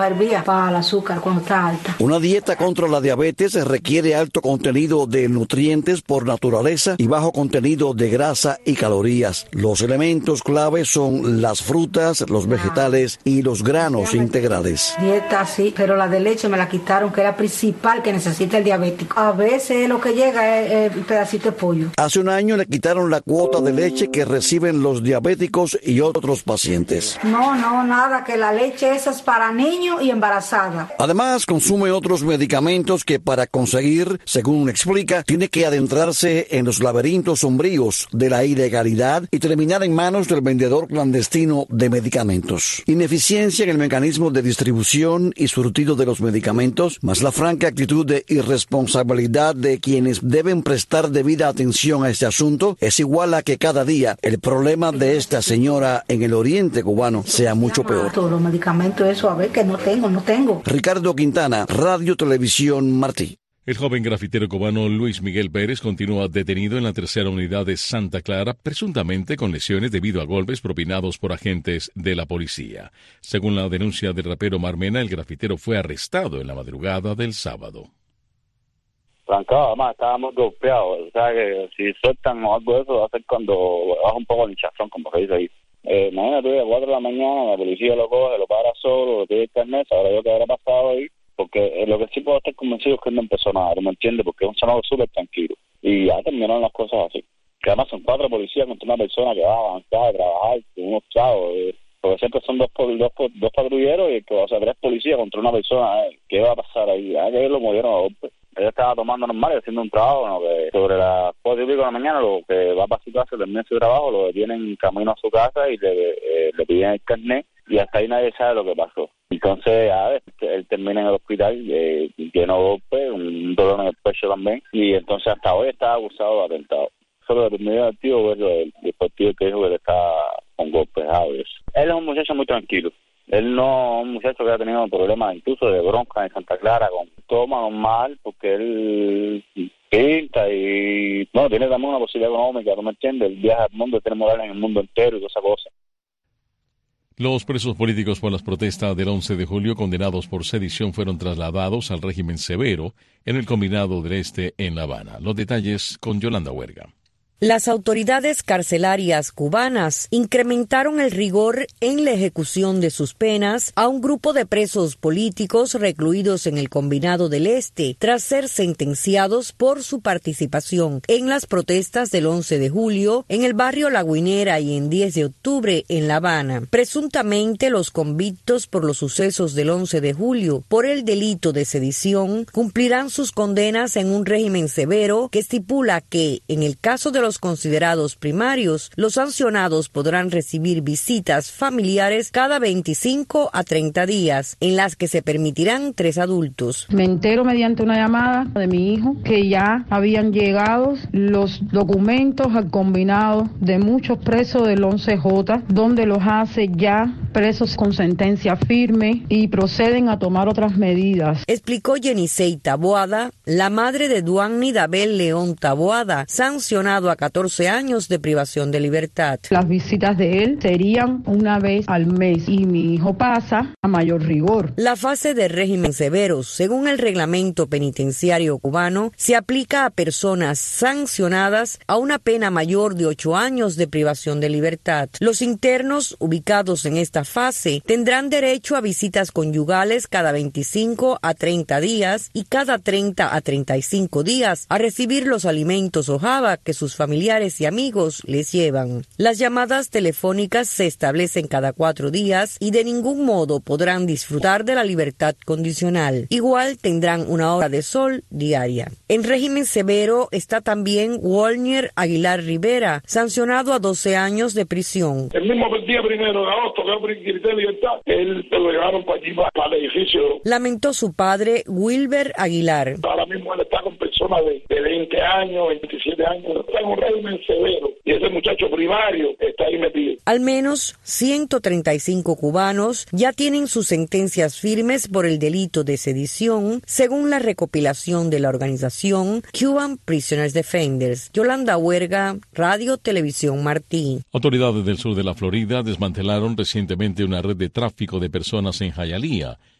servía para el azúcar cuando está alta. Una dieta contra la diabetes requiere alto contenido de nutrientes por naturaleza y bajo contenido de grasa y calorías. Los elementos clave son las frutas, los vegetales y los granos integrales. Dieta sí, pero la de leche me la quitaron, que era principal que necesita el diabético. A veces lo que llega es el pedacito de pollo. Hace un año le quitaron la cuota de leche que reciben los diabéticos y otros pacientes. No, no, nada, que la leche esa es para niños y embarazada. Además, consume otros medicamentos que para conseguir, según explica, tiene que adentrarse en los laberintos sombríos de la ilegalidad y terminar en manos del vendedor clandestino de medicamentos. Ineficiencia en el mecanismo de distribución y surtido de los medicamentos, más la franca actitud de irresponsabilidad de quienes deben prestar debida atención a este asunto, es igual a que cada día el problema de esta señora en el oriente cubano sea mucho peor. Todos los medicamentos, eso, a ver, que no tengo, no tengo. Ricardo Quintana, Radio Televisión Martí. El joven grafitero cubano Luis Miguel Pérez continúa detenido en la tercera unidad de Santa Clara, presuntamente con lesiones debido a golpes propinados por agentes de la policía. Según la denuncia del rapero Marmena, el grafitero fue arrestado en la madrugada del sábado. Trancado, además estábamos golpeados, o sea que si sueltan o algo de eso va a ser cuando baja un poco el hinchazón, como se dice ahí. Eh, imagínate, a cuatro de la mañana la policía lo coge, lo para solo, lo tiene el carnet, sabrá yo qué habrá pasado ahí, porque eh, lo que sí puedo estar convencido es que él no empezó nada, ¿no me entiende? Porque es un sonado súper tranquilo, y ya terminaron las cosas así. Que además son cuatro policías contra una persona que va a avanzar, a trabajar, con unos chavos, eh, porque siempre son dos, dos, dos patrulleros y que, o sea, tres policías contra una persona, eh, ¿qué va a pasar ahí? Ah, que ellos lo movieron a golpe. Ella estaba tomando normal y haciendo un trabajo, ¿no? Que sobre las cuatro y pico de la mañana, lo que va para su casa, termina su trabajo, lo detienen camino a su casa y le, eh, le piden el carnet y hasta ahí nadie sabe lo que pasó. Entonces, a ver, él termina en el hospital eh, lleno de golpes, un dolor en el pecho también, y entonces hasta hoy está acusado de atentado. Solo el primer activo verlo el partido que dijo que le está con golpes. Él es un muchacho muy tranquilo. Él no es un muchacho que ha tenido problemas incluso de bronca en Santa Clara, con toma normal, porque él pinta y no tiene también una posibilidad económica, ¿no me entiendes? El viaje al mundo, tiene moral en el mundo entero y toda esa cosa. Los presos políticos por las protestas del once de julio condenados por sedición fueron trasladados al régimen severo en el Combinado del Este en La Habana. Los detalles con Yolanda Huerga. Las autoridades carcelarias cubanas incrementaron el rigor en la ejecución de sus penas a un grupo de presos políticos recluidos en el Combinado del Este tras ser sentenciados por su participación en las protestas del once de julio en el barrio La Guinera y en diez de octubre en La Habana. Presuntamente los convictos por los sucesos del once de julio por el delito de sedición cumplirán sus condenas en un régimen severo que estipula que, en el caso de los considerados primarios, los sancionados podrán recibir visitas familiares cada veinticinco a treinta días, en las que se permitirán tres adultos. Me entero mediante una llamada de mi hijo que ya habían llegado los documentos al combinado de muchos presos del once J, donde los hace ya presos con sentencia firme y proceden a tomar otras medidas. Explicó Yenisei Taboada, la madre de Duanny Dabel León Taboada, sancionado a catorce años de privación de libertad. Las visitas de él serían una vez al mes y mi hijo pasa a mayor rigor. La fase de régimen severo, según el reglamento penitenciario cubano, se aplica a personas sancionadas a una pena mayor de ocho años de privación de libertad. Los internos ubicados en esta fase tendrán derecho a visitas conyugales cada veinticinco a treinta días y cada treinta a treinta y cinco días a recibir los alimentos o java que sus familiares y amigos les llevan. Las llamadas telefónicas se establecen cada cuatro días y de ningún modo podrán disfrutar de la libertad condicional. Igual tendrán una hora de sol diaria. En régimen severo está también Walner Aguilar Rivera, sancionado a doce años de prisión. El mismo día primero de agosto que grité libertad, él se lo llevaron para allí, para el edificio. Lamentó su padre, Wilber Aguilar. Ahora mismo él está con personas de, de veinte años, veintisiete años, está en un régimen severo y ese muchacho primario está ahí metido. Al menos ciento treinta y cinco cubanos ya tienen sus sentencias firmes por el delito de sedición, según la recopilación de la organización Cuban Prisoners Defenders. Yolanda Huerga, Radio Televisión Martí. Autoridades del sur de la Florida desmantelaron recientemente una red de tráfico de personas en Hialeah,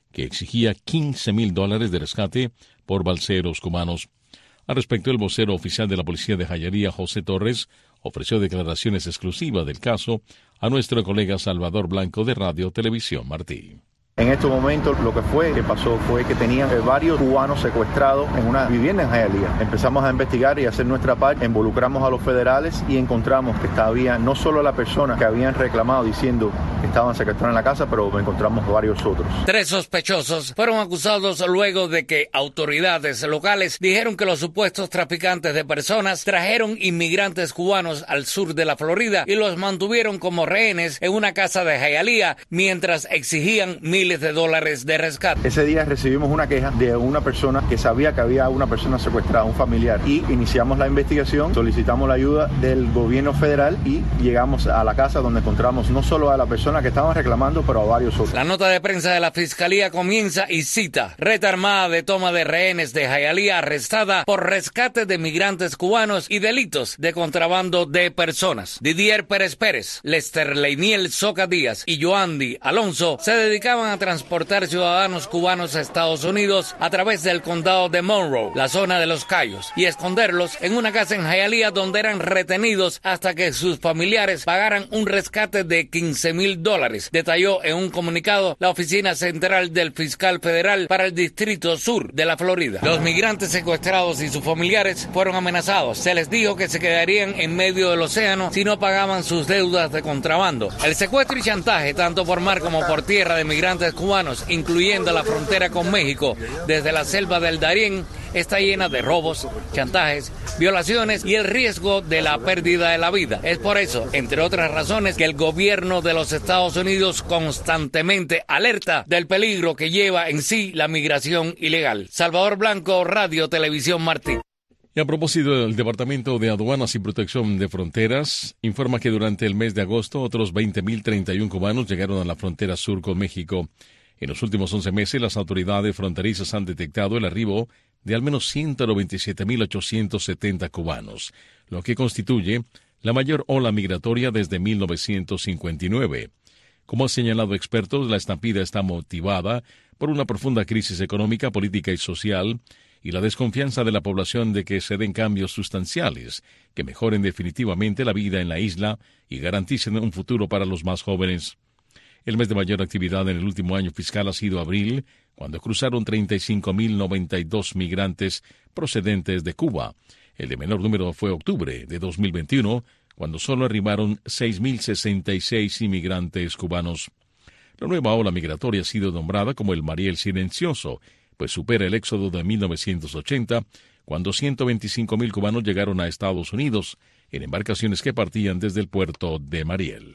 que exigía quince mil dólares de rescate por balseros cubanos. Al respecto, el vocero oficial de la policía de Jayalía, José Torres, ofreció declaraciones exclusivas del caso a nuestro colega Salvador Blanco de Radio Televisión Martí. En estos momentos lo que fue, que pasó fue que tenían varios cubanos secuestrados en una vivienda en Jayalía. Empezamos a investigar y a hacer nuestra parte, involucramos a los federales y encontramos que había no solo la persona que habían reclamado diciendo que estaban secuestrados en la casa, pero encontramos varios otros. Tres sospechosos fueron acusados luego de que autoridades locales dijeron que los supuestos traficantes de personas trajeron inmigrantes cubanos al sur de la Florida y los mantuvieron como rehenes en una casa de Jayalía mientras exigían mil de dólares de rescate. Ese día recibimos una queja de una persona que sabía que había una persona secuestrada, un familiar, y iniciamos la investigación, solicitamos la ayuda del gobierno federal y llegamos a la casa donde encontramos no solo a la persona que estaban reclamando, pero a varios otros. La nota de prensa de la Fiscalía comienza y cita: red armada de toma de rehenes de Jayalía arrestada por rescate de migrantes cubanos y delitos de contrabando de personas. Didier Pérez Pérez, Lester Leiniel Soca Díaz y Joandy Alonso se dedicaban a transportar ciudadanos cubanos a Estados Unidos a través del condado de Monroe, la zona de Los Cayos, y esconderlos en una casa en Jayalía donde eran retenidos hasta que sus familiares pagaran un rescate de quince mil dólares, detalló en un comunicado la Oficina Central del Fiscal Federal para el Distrito Sur de la Florida. Los migrantes secuestrados y sus familiares fueron amenazados. Se les dijo que se quedarían en medio del océano si no pagaban sus deudas de contrabando. El secuestro y chantaje, tanto por mar como por tierra, de migrantes cubanos, incluyendo la frontera con México, desde la selva del Darién, está llena de robos, chantajes, violaciones y el riesgo de la pérdida de la vida. Es por eso, entre otras razones, que el gobierno de los Estados Unidos constantemente alerta del peligro que lleva en sí la migración ilegal. Salvador Blanco, Radio Televisión Martí. Y a propósito, el Departamento de Aduanas y Protección de Fronteras informa que durante el mes de agosto otros veinte mil treinta y uno cubanos llegaron a la frontera sur con México. En los últimos once meses, las autoridades fronterizas han detectado el arribo de al menos ciento noventa y siete mil ochocientos setenta cubanos, lo que constituye la mayor ola migratoria desde mil novecientos cincuenta y nueve. Como han señalado expertos, la estampida está motivada por una profunda crisis económica, política y social, y la desconfianza de la población de que se den cambios sustanciales que mejoren definitivamente la vida en la isla y garanticen un futuro para los más jóvenes. El mes de mayor actividad en el último año fiscal ha sido abril, cuando cruzaron treinta y cinco mil noventa y dos migrantes procedentes de Cuba. El de menor número fue octubre de dos mil veintiuno, cuando solo arribaron seis mil sesenta y seis inmigrantes cubanos. La nueva ola migratoria ha sido nombrada como el Mariel Silencioso, pues supera el éxodo de mil novecientos ochenta, cuando ciento veinticinco mil cubanos llegaron a Estados Unidos en embarcaciones que partían desde el puerto de Mariel.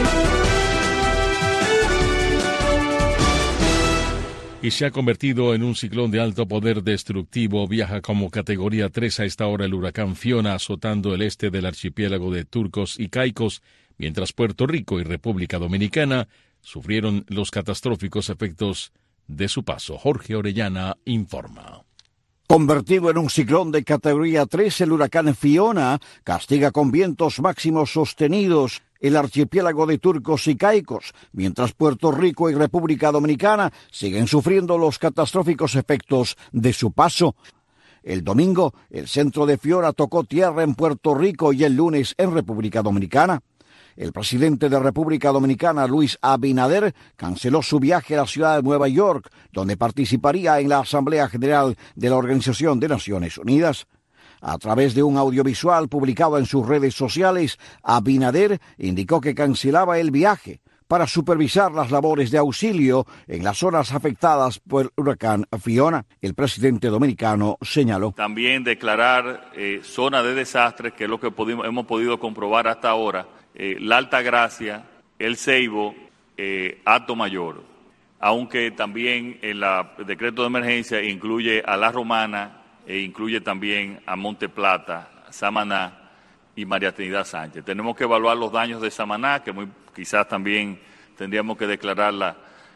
Y se ha convertido en un ciclón de alto poder destructivo. Viaja como categoría tres a esta hora el huracán Fiona, azotando el este del archipiélago de Turcos y Caicos, mientras Puerto Rico y República Dominicana sufrieron los catastróficos efectos de su paso. Jorge Orellana informa. Convertido en un ciclón de categoría tres, el huracán Fiona castiga con vientos máximos sostenidos el archipiélago de Turcos y Caicos, mientras Puerto Rico y República Dominicana siguen sufriendo los catastróficos efectos de su paso. El domingo, el centro de Fiona tocó tierra en Puerto Rico y el lunes en República Dominicana. El presidente de República Dominicana, Luis Abinader, canceló su viaje a la ciudad de Nueva York, donde participaría en la Asamblea General de la Organización de Naciones Unidas. A través de un audiovisual publicado en sus redes sociales, Abinader indicó que cancelaba el viaje para supervisar las labores de auxilio en las zonas afectadas por el huracán Fiona. El presidente dominicano señaló. También declarar eh, zona de desastre, que es lo que pudimos, hemos podido comprobar hasta ahora, eh, la Altagracia, el Ceibo, eh, Hato Mayor, aunque también el decreto de emergencia incluye a La Romana e incluye también a Monte Plata, Samaná y María Trinidad Sánchez. Tenemos que evaluar los daños de Samaná, que muy, quizás también tendríamos que declarar la,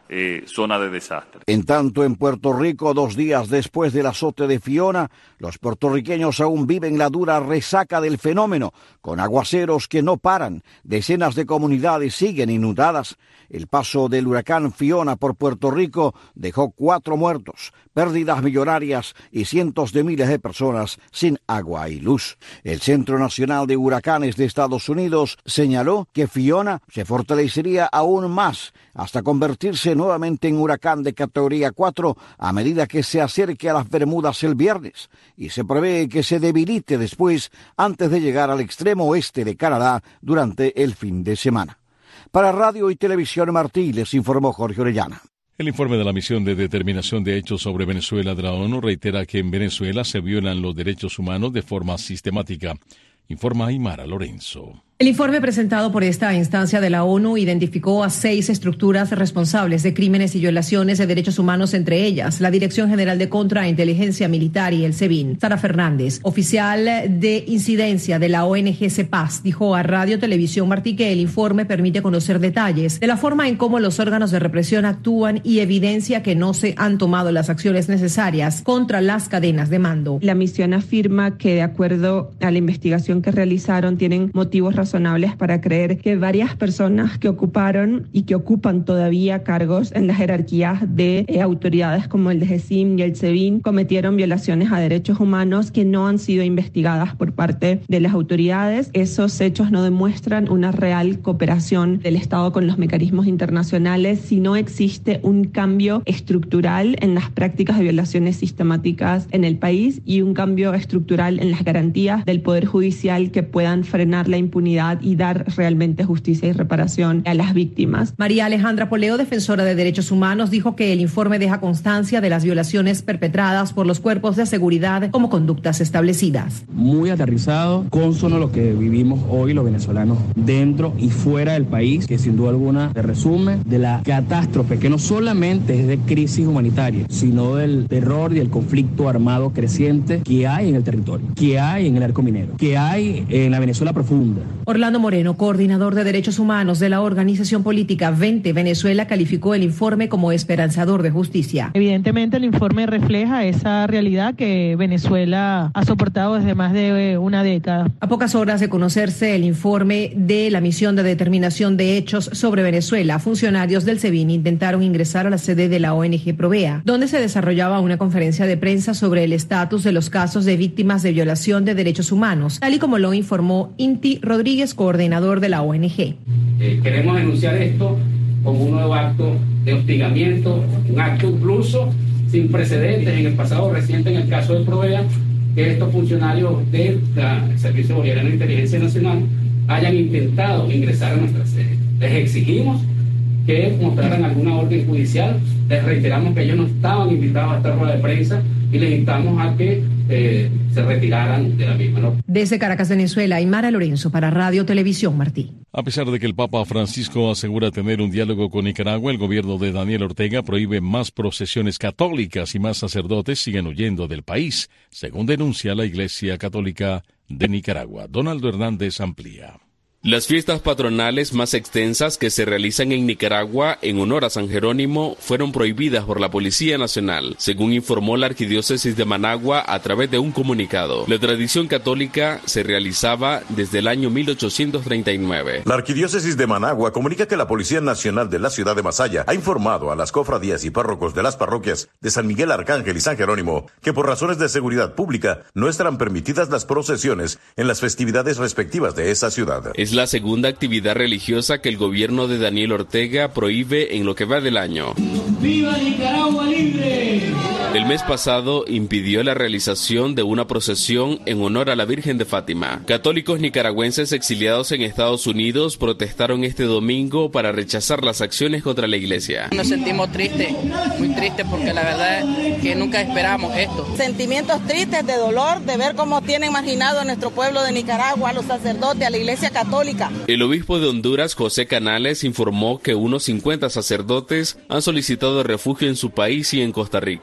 eh, zona de desastre. En tanto, en Puerto Rico, dos días después del azote de Fiona, los puertorriqueños aún viven la dura resaca del fenómeno, con aguaceros que no paran, decenas de comunidades siguen inundadas. El paso del huracán Fiona por Puerto Rico dejó cuatro muertos, pérdidas millonarias y cientos de miles de personas sin agua y luz. El Centro Nacional de Huracanes de Estados Unidos señaló que Fiona se fortalecería aún más hasta convertirse nuevamente en huracán de categoría cuatro a medida que se acerque a las Bermudas el viernes, y se prevé que se debilite después antes de llegar al extremo oeste de Canadá durante el fin de semana. Para Radio y Televisión Martí, les informó Jorge Orellana. El informe de la Misión de Determinación de Hechos sobre Venezuela de la ONU reitera que en Venezuela se violan los derechos humanos de forma sistemática. Informa Aymara Lorenzo. El informe presentado por esta instancia de la ONU identificó a seis estructuras responsables de crímenes y violaciones de derechos humanos, entre ellas la Dirección General de Contrainteligencia Militar y el SEBIN. Sara Fernández, oficial de incidencia de la O N G CEPAS, dijo a Radio Televisión Martí que el informe permite conocer detalles de la forma en cómo los órganos de represión actúan y evidencia que no se han tomado las acciones necesarias contra las cadenas de mando. La misión afirma que, de acuerdo a la investigación que realizaron, tienen motivos razonables para creer que varias personas que ocuparon y que ocupan todavía cargos en las jerarquías de eh, autoridades como el D G C I M y el SEBIN cometieron violaciones a derechos humanos que no han sido investigadas por parte de las autoridades. Esos hechos no demuestran una real cooperación del Estado con los mecanismos internacionales, si no existe un cambio estructural en las prácticas de violaciones sistemáticas en el país y un cambio estructural en las garantías del Poder Judicial que puedan frenar la impunidad y dar realmente justicia y reparación a las víctimas. María Alejandra Poleo, defensora de derechos humanos, dijo que el informe deja constancia de las violaciones perpetradas por los cuerpos de seguridad como conductas establecidas. Muy aterrizado, cónsono lo que vivimos hoy los venezolanos dentro y fuera del país, que sin duda alguna se resume de la catástrofe que no solamente es de crisis humanitaria, sino del terror y el conflicto armado creciente que hay en el territorio, que hay en el arco minero, que hay en la Venezuela profunda. Orlando Moreno, coordinador de derechos humanos de la organización política Vente Venezuela, calificó el informe como esperanzador de justicia. Evidentemente el informe refleja esa realidad que Venezuela ha soportado desde más de una década. A pocas horas de conocerse el informe de la Misión de Determinación de Hechos sobre Venezuela, funcionarios del SEBIN intentaron ingresar a la sede de la O N G Provea, donde se desarrollaba una conferencia de prensa sobre el estatus de los casos de víctimas de violación de derechos humanos, tal y como lo informó Inti Rodríguez, coordinador de la O N G. Eh, queremos denunciar esto como un nuevo acto de hostigamiento, un acto incluso sin precedentes en el pasado reciente en el caso de Provea, que estos funcionarios del Servicio Bolivariano de Inteligencia Nacional hayan intentado ingresar a nuestra sede. Les exigimos que mostraran alguna orden judicial, les reiteramos que ellos no estaban invitados a esta rueda de prensa y les invitamos a que eh, se retiraran de la misma, ¿no? Desde Caracas, Venezuela, Aymara Lorenzo para Radio Televisión Martí. A pesar de que el Papa Francisco asegura tener un diálogo con Nicaragua, el gobierno de Daniel Ortega prohíbe más procesiones católicas y más sacerdotes siguen huyendo del país, según denuncia la Iglesia Católica de Nicaragua. Donaldo Hernández amplía. Las fiestas patronales más extensas que se realizan en Nicaragua en honor a San Jerónimo fueron prohibidas por la Policía Nacional, según informó la Arquidiócesis de Managua a través de un comunicado. La tradición católica se realizaba desde el año mil ochocientos treinta y nueve. La Arquidiócesis de Managua comunica que la Policía Nacional de la ciudad de Masaya ha informado a las cofradías y párrocos de las parroquias de San Miguel Arcángel y San Jerónimo que por razones de seguridad pública no estarán permitidas las procesiones en las festividades respectivas de esa ciudad. Es la segunda actividad religiosa que el gobierno de Daniel Ortega prohíbe en lo que va del año. ¡Viva Nicaragua libre! El mes pasado impidió la realización de una procesión en honor a la Virgen de Fátima. Católicos nicaragüenses exiliados en Estados Unidos protestaron este domingo para rechazar las acciones contra la iglesia. Nos sentimos tristes, muy tristes, porque la verdad es que nunca esperamos esto. Sentimientos tristes, de dolor, de ver cómo tienen marginado a nuestro pueblo de Nicaragua, a los sacerdotes, a la iglesia católica. El obispo de Honduras, José Canales, informó que unos cincuenta sacerdotes han solicitado refugio en su país y en Costa Rica. Una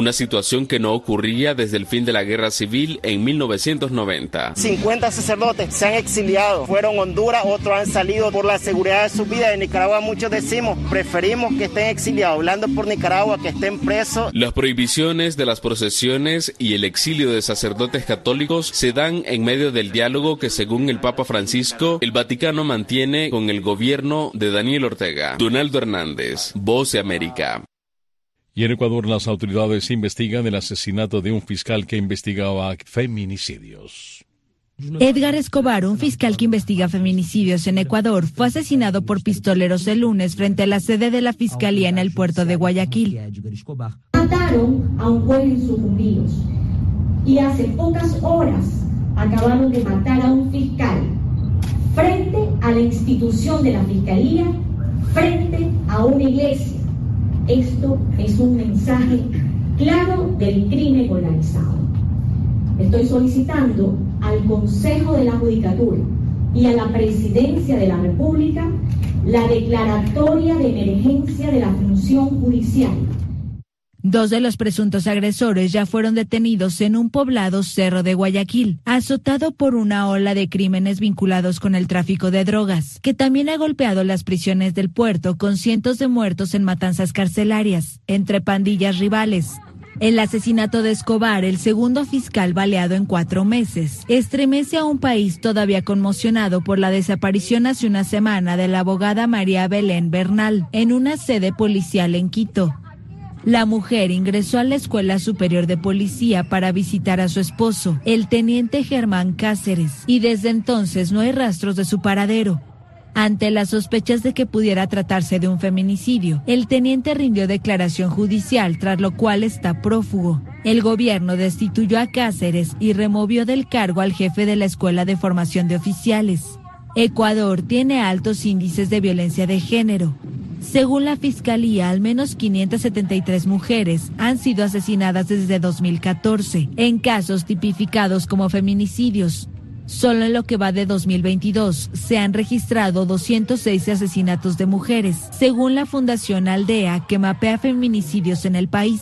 una situación que no ocurría desde el fin de la guerra civil en mil novecientos noventa. cincuenta sacerdotes se han exiliado, fueron a Honduras, otros han salido por la seguridad de su vida. En Nicaragua muchos decimos, preferimos que estén exiliados, hablando por Nicaragua, que estén presos. Las prohibiciones de las procesiones y el exilio de sacerdotes católicos se dan en medio del diálogo que, según el Papa Francisco, el Vaticano mantiene con el gobierno de Daniel Ortega. Donaldo Hernández, Voz de América. Y en Ecuador, las autoridades investigan el asesinato de un fiscal que investigaba feminicidios. Edgar Escobar, un fiscal que investiga feminicidios en Ecuador, fue asesinado por pistoleros el lunes frente a la sede de la Fiscalía en el puerto de Guayaquil. Mataron a un juez en Sucumbíos y hace pocas horas acabaron de matar a un fiscal frente a la institución de la Fiscalía, frente a una iglesia. Esto es un mensaje claro del crimen organizado. Estoy solicitando al Consejo de la Judicatura y a la Presidencia de la República la declaratoria de emergencia de la función judicial. Dos de los presuntos agresores ya fueron detenidos en un poblado cerro de Guayaquil, azotado por una ola de crímenes vinculados con el tráfico de drogas, que también ha golpeado las prisiones del puerto con cientos de muertos en matanzas carcelarias, entre pandillas rivales. El asesinato de Escobar, el segundo fiscal baleado en cuatro meses, estremece a un país todavía conmocionado por la desaparición hace una semana de la abogada María Belén Bernal en una sede policial en Quito. La mujer ingresó a la Escuela Superior de Policía para visitar a su esposo, el teniente Germán Cáceres, y desde entonces no hay rastros de su paradero. Ante las sospechas de que pudiera tratarse de un feminicidio, el teniente rindió declaración judicial, tras lo cual está prófugo. El gobierno destituyó a Cáceres y removió del cargo al jefe de la Escuela de Formación de Oficiales. Ecuador tiene altos índices de violencia de género. Según la Fiscalía, al menos quinientas setenta y tres mujeres han sido asesinadas desde dos mil catorce, en casos tipificados como feminicidios. Solo en lo que va de dos mil veintidós se han registrado doscientos seis asesinatos de mujeres, según la Fundación Aldea, que mapea feminicidios en el país.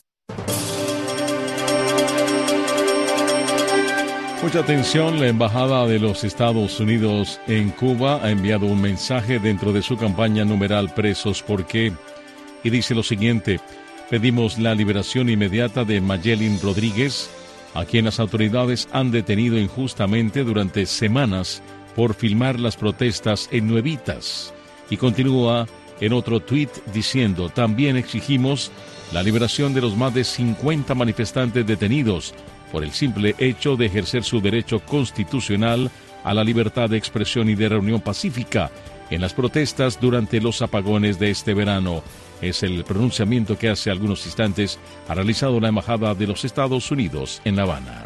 Mucha atención, la Embajada de los Estados Unidos en Cuba ha enviado un mensaje dentro de su campaña numeral Presos ¿Por qué? Y dice lo siguiente: pedimos la liberación inmediata de Mayelin Rodríguez, a quien las autoridades han detenido injustamente durante semanas por filmar las protestas en Nuevitas. Y continúa en otro tuit diciendo: también exigimos la liberación de los más de cincuenta manifestantes detenidos por el simple hecho de ejercer su derecho constitucional a la libertad de expresión y de reunión pacífica en las protestas durante los apagones de este verano. Es el pronunciamiento que hace algunos instantes ha realizado la Embajada de los Estados Unidos en La Habana.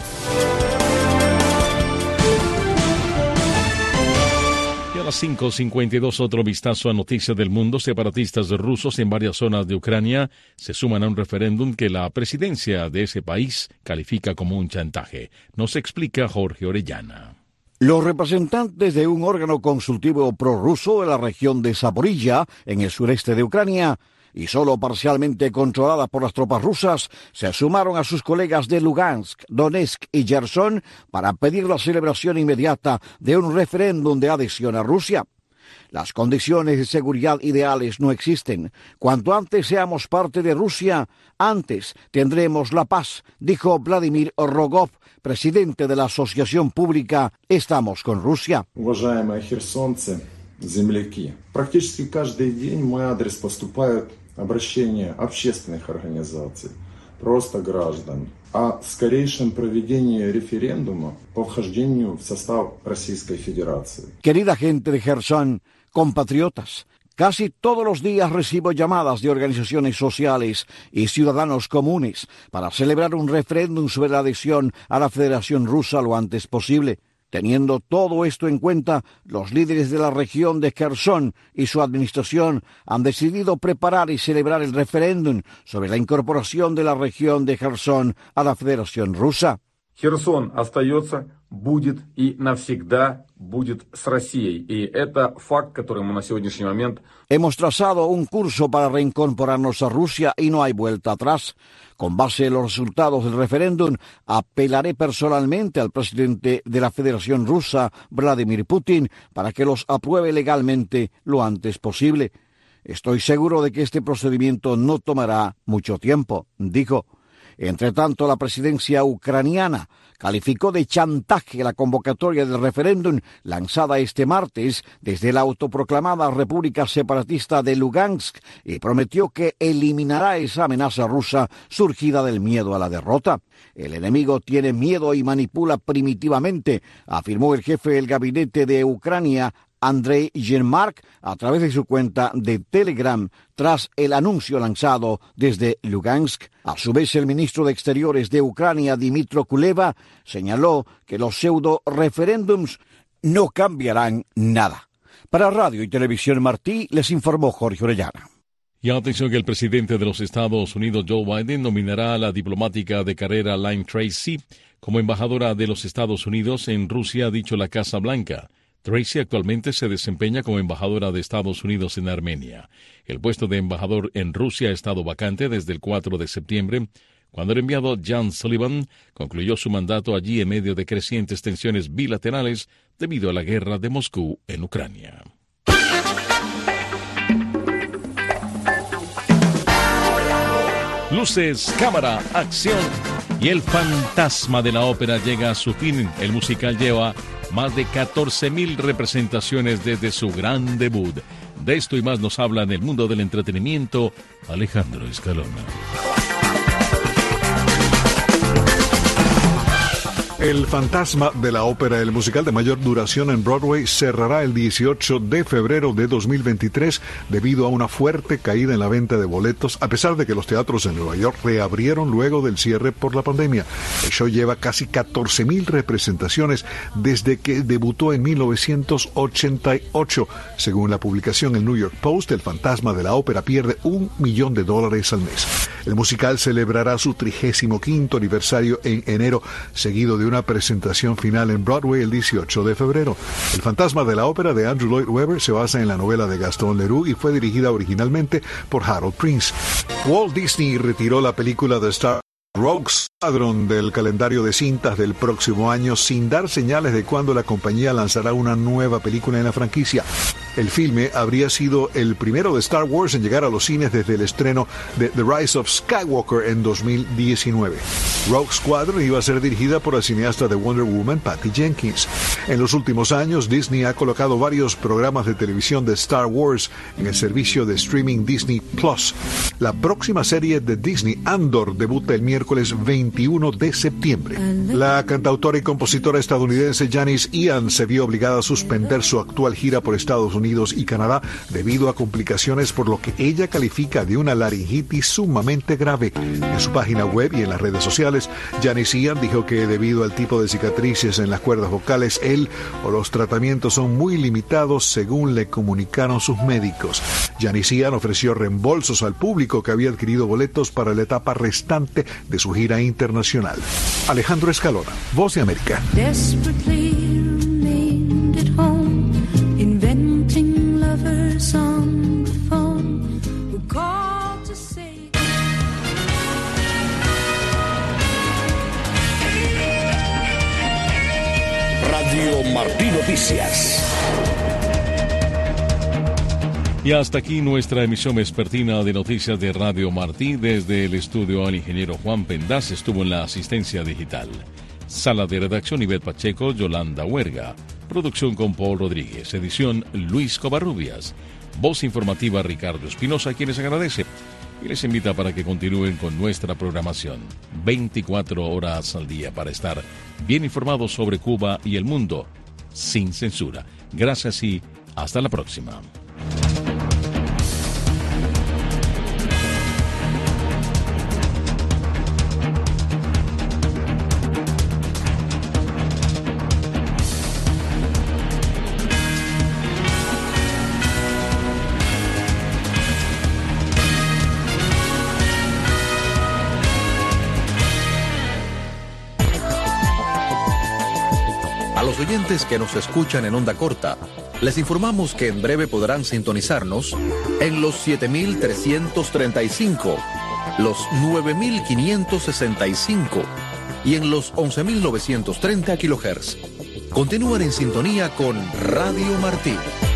Y a las cinco cincuenta y dos, otro vistazo a noticias del mundo. Separatistas rusos en varias zonas de Ucrania se suman a un referéndum que la presidencia de ese país califica como un chantaje. Nos explica Jorge Orellana. Los representantes de un órgano consultivo prorruso de la región de Zaporilla, en el sureste de Ucrania, y solo parcialmente controlada por las tropas rusas, se sumaron a sus colegas de Lugansk, Donetsk y Gerson para pedir la celebración inmediata de un referéndum de adhesión a Rusia. Las condiciones de seguridad ideales no existen. Cuanto antes seamos parte de Rusia, antes tendremos la paz, dijo Vladimir Rogov, presidente de la Asociación Pública Estamos con Rusia. Уважаемые херсонцы, земляки, практически каждый день в мой адрес поступают обращения общественных организаций, просто граждан, о скорейшем проведении референдума по вхождению в состав Российской Федерации. Querida gente de Gerson, compatriotas, casi todos los días recibo llamadas de organizaciones sociales y ciudadanos comunes para celebrar un referéndum sobre la adhesión a la Federación Rusa lo antes posible. Teniendo todo esto en cuenta, los líderes de la región de Kherson y su administración han decidido preparar y celebrar el referéndum sobre la incorporación de la región de Kherson a la Federación Rusa. Херсон остается, будет и навсегда будет с Россией. И это факт, который мы на сегодняшний момент... Hemos trazado un curso para reincorporarnos a Rusia y no hay vuelta atrás. Con base en los resultados del referéndum, apelaré personalmente al presidente de la Federación Rusa, Vladimir Putin, para que los apruebe legalmente lo antes posible. Estoy seguro de que este procedimiento no tomará mucho tiempo, dijo. Entre tanto, la presidencia ucraniana calificó de chantaje la convocatoria del referéndum lanzada este martes desde la autoproclamada República Separatista de Lugansk y prometió que eliminará esa amenaza rusa surgida del miedo a la derrota. El enemigo tiene miedo y manipula primitivamente, afirmó el jefe del gabinete de Ucrania, Andrei Yermak, a través de su cuenta de Telegram, tras el anuncio lanzado desde Lugansk. A su vez, el ministro de Exteriores de Ucrania, Dmytro Kuleba, señaló que los pseudo-referéndums no cambiarán nada. Para Radio y Televisión Martí, les informó Jorge Orellana. Y atención que el presidente de los Estados Unidos, Joe Biden, nominará a la diplomática de carrera Lynne Tracy como embajadora de los Estados Unidos en Rusia, ha dicho la Casa Blanca. Tracy actualmente se desempeña como embajadora de Estados Unidos en Armenia. El puesto de embajador en Rusia ha estado vacante desde el cuatro de septiembre, cuando el enviado John Sullivan concluyó su mandato allí en medio de crecientes tensiones bilaterales debido a la guerra de Moscú en Ucrania. Luces, cámara, acción. Y el fantasma de la ópera llega a su fin. El musical lleva más de catorce mil representaciones desde su gran debut. De esto y más nos habla en el mundo del entretenimiento Alejandro Escalona. El fantasma de la ópera, el musical de mayor duración en Broadway, cerrará el dieciocho de febrero de dos mil veintitrés debido a una fuerte caída en la venta de boletos, a pesar de que los teatros en Nueva York reabrieron luego del cierre por la pandemia. El show lleva casi catorce mil representaciones desde que debutó en mil novecientos ochenta y ocho. Según la publicación El New York Post, el fantasma de la ópera pierde un millón de dólares al mes. El musical celebrará su trigésimo quinto aniversario en enero, seguido de una presentación final en Broadway el dieciocho de febrero. El fantasma de la ópera de Andrew Lloyd Webber se basa en la novela de Gaston Leroux y fue dirigida originalmente por Harold Prince. Walt Disney retiró la película de Star Rogue Squadron del calendario de cintas del próximo año sin dar señales de cuándo la compañía lanzará una nueva película en la franquicia. El filme habría sido el primero de Star Wars en llegar a los cines desde el estreno de The Rise of Skywalker en dos mil diecinueve. Rogue Squadron iba a ser dirigida por la cineasta de Wonder Woman, Patty Jenkins. En los últimos años, Disney ha colocado varios programas de televisión de Star Wars en el servicio de streaming Disney Plus. La próxima serie de Disney, Andor, debuta el miércoles veintiuno de septiembre. La cantautora y compositora estadounidense Janis Ian se vio obligada a suspender su actual gira por Estados Unidos y Canadá debido a complicaciones por lo que ella califica de una laringitis sumamente grave. En su página web y en las redes sociales, Janis Ian dijo que debido al tipo de cicatrices en las cuerdas vocales, él o los tratamientos son muy limitados según le comunicaron sus médicos. Janis Ian ofreció reembolsos al público que había adquirido boletos para la etapa restante de su gira internacional. Alejandro Escalona, Voz de América. Radio Martí Noticias. Y hasta aquí nuestra emisión vespertina de noticias de Radio Martí. Desde el estudio, el ingeniero Juan Pendaz estuvo en la asistencia digital. Sala de redacción, Ivette Pacheco, Yolanda Huerga. Producción con Paul Rodríguez. Edición, Luis Covarrubias. Voz informativa, Ricardo Espinosa, quienes agradece y les invita para que continúen con nuestra programación. veinticuatro horas al día para estar bien informados sobre Cuba y el mundo, sin censura. Gracias y hasta la próxima. A los oyentes que nos escuchan en onda corta, les informamos que en breve podrán sintonizarnos en los siete mil trescientos treinta y cinco, los nueve mil quinientos sesenta y cinco y en los once mil novecientos treinta kilohertz. Continúan en sintonía con Radio Martí.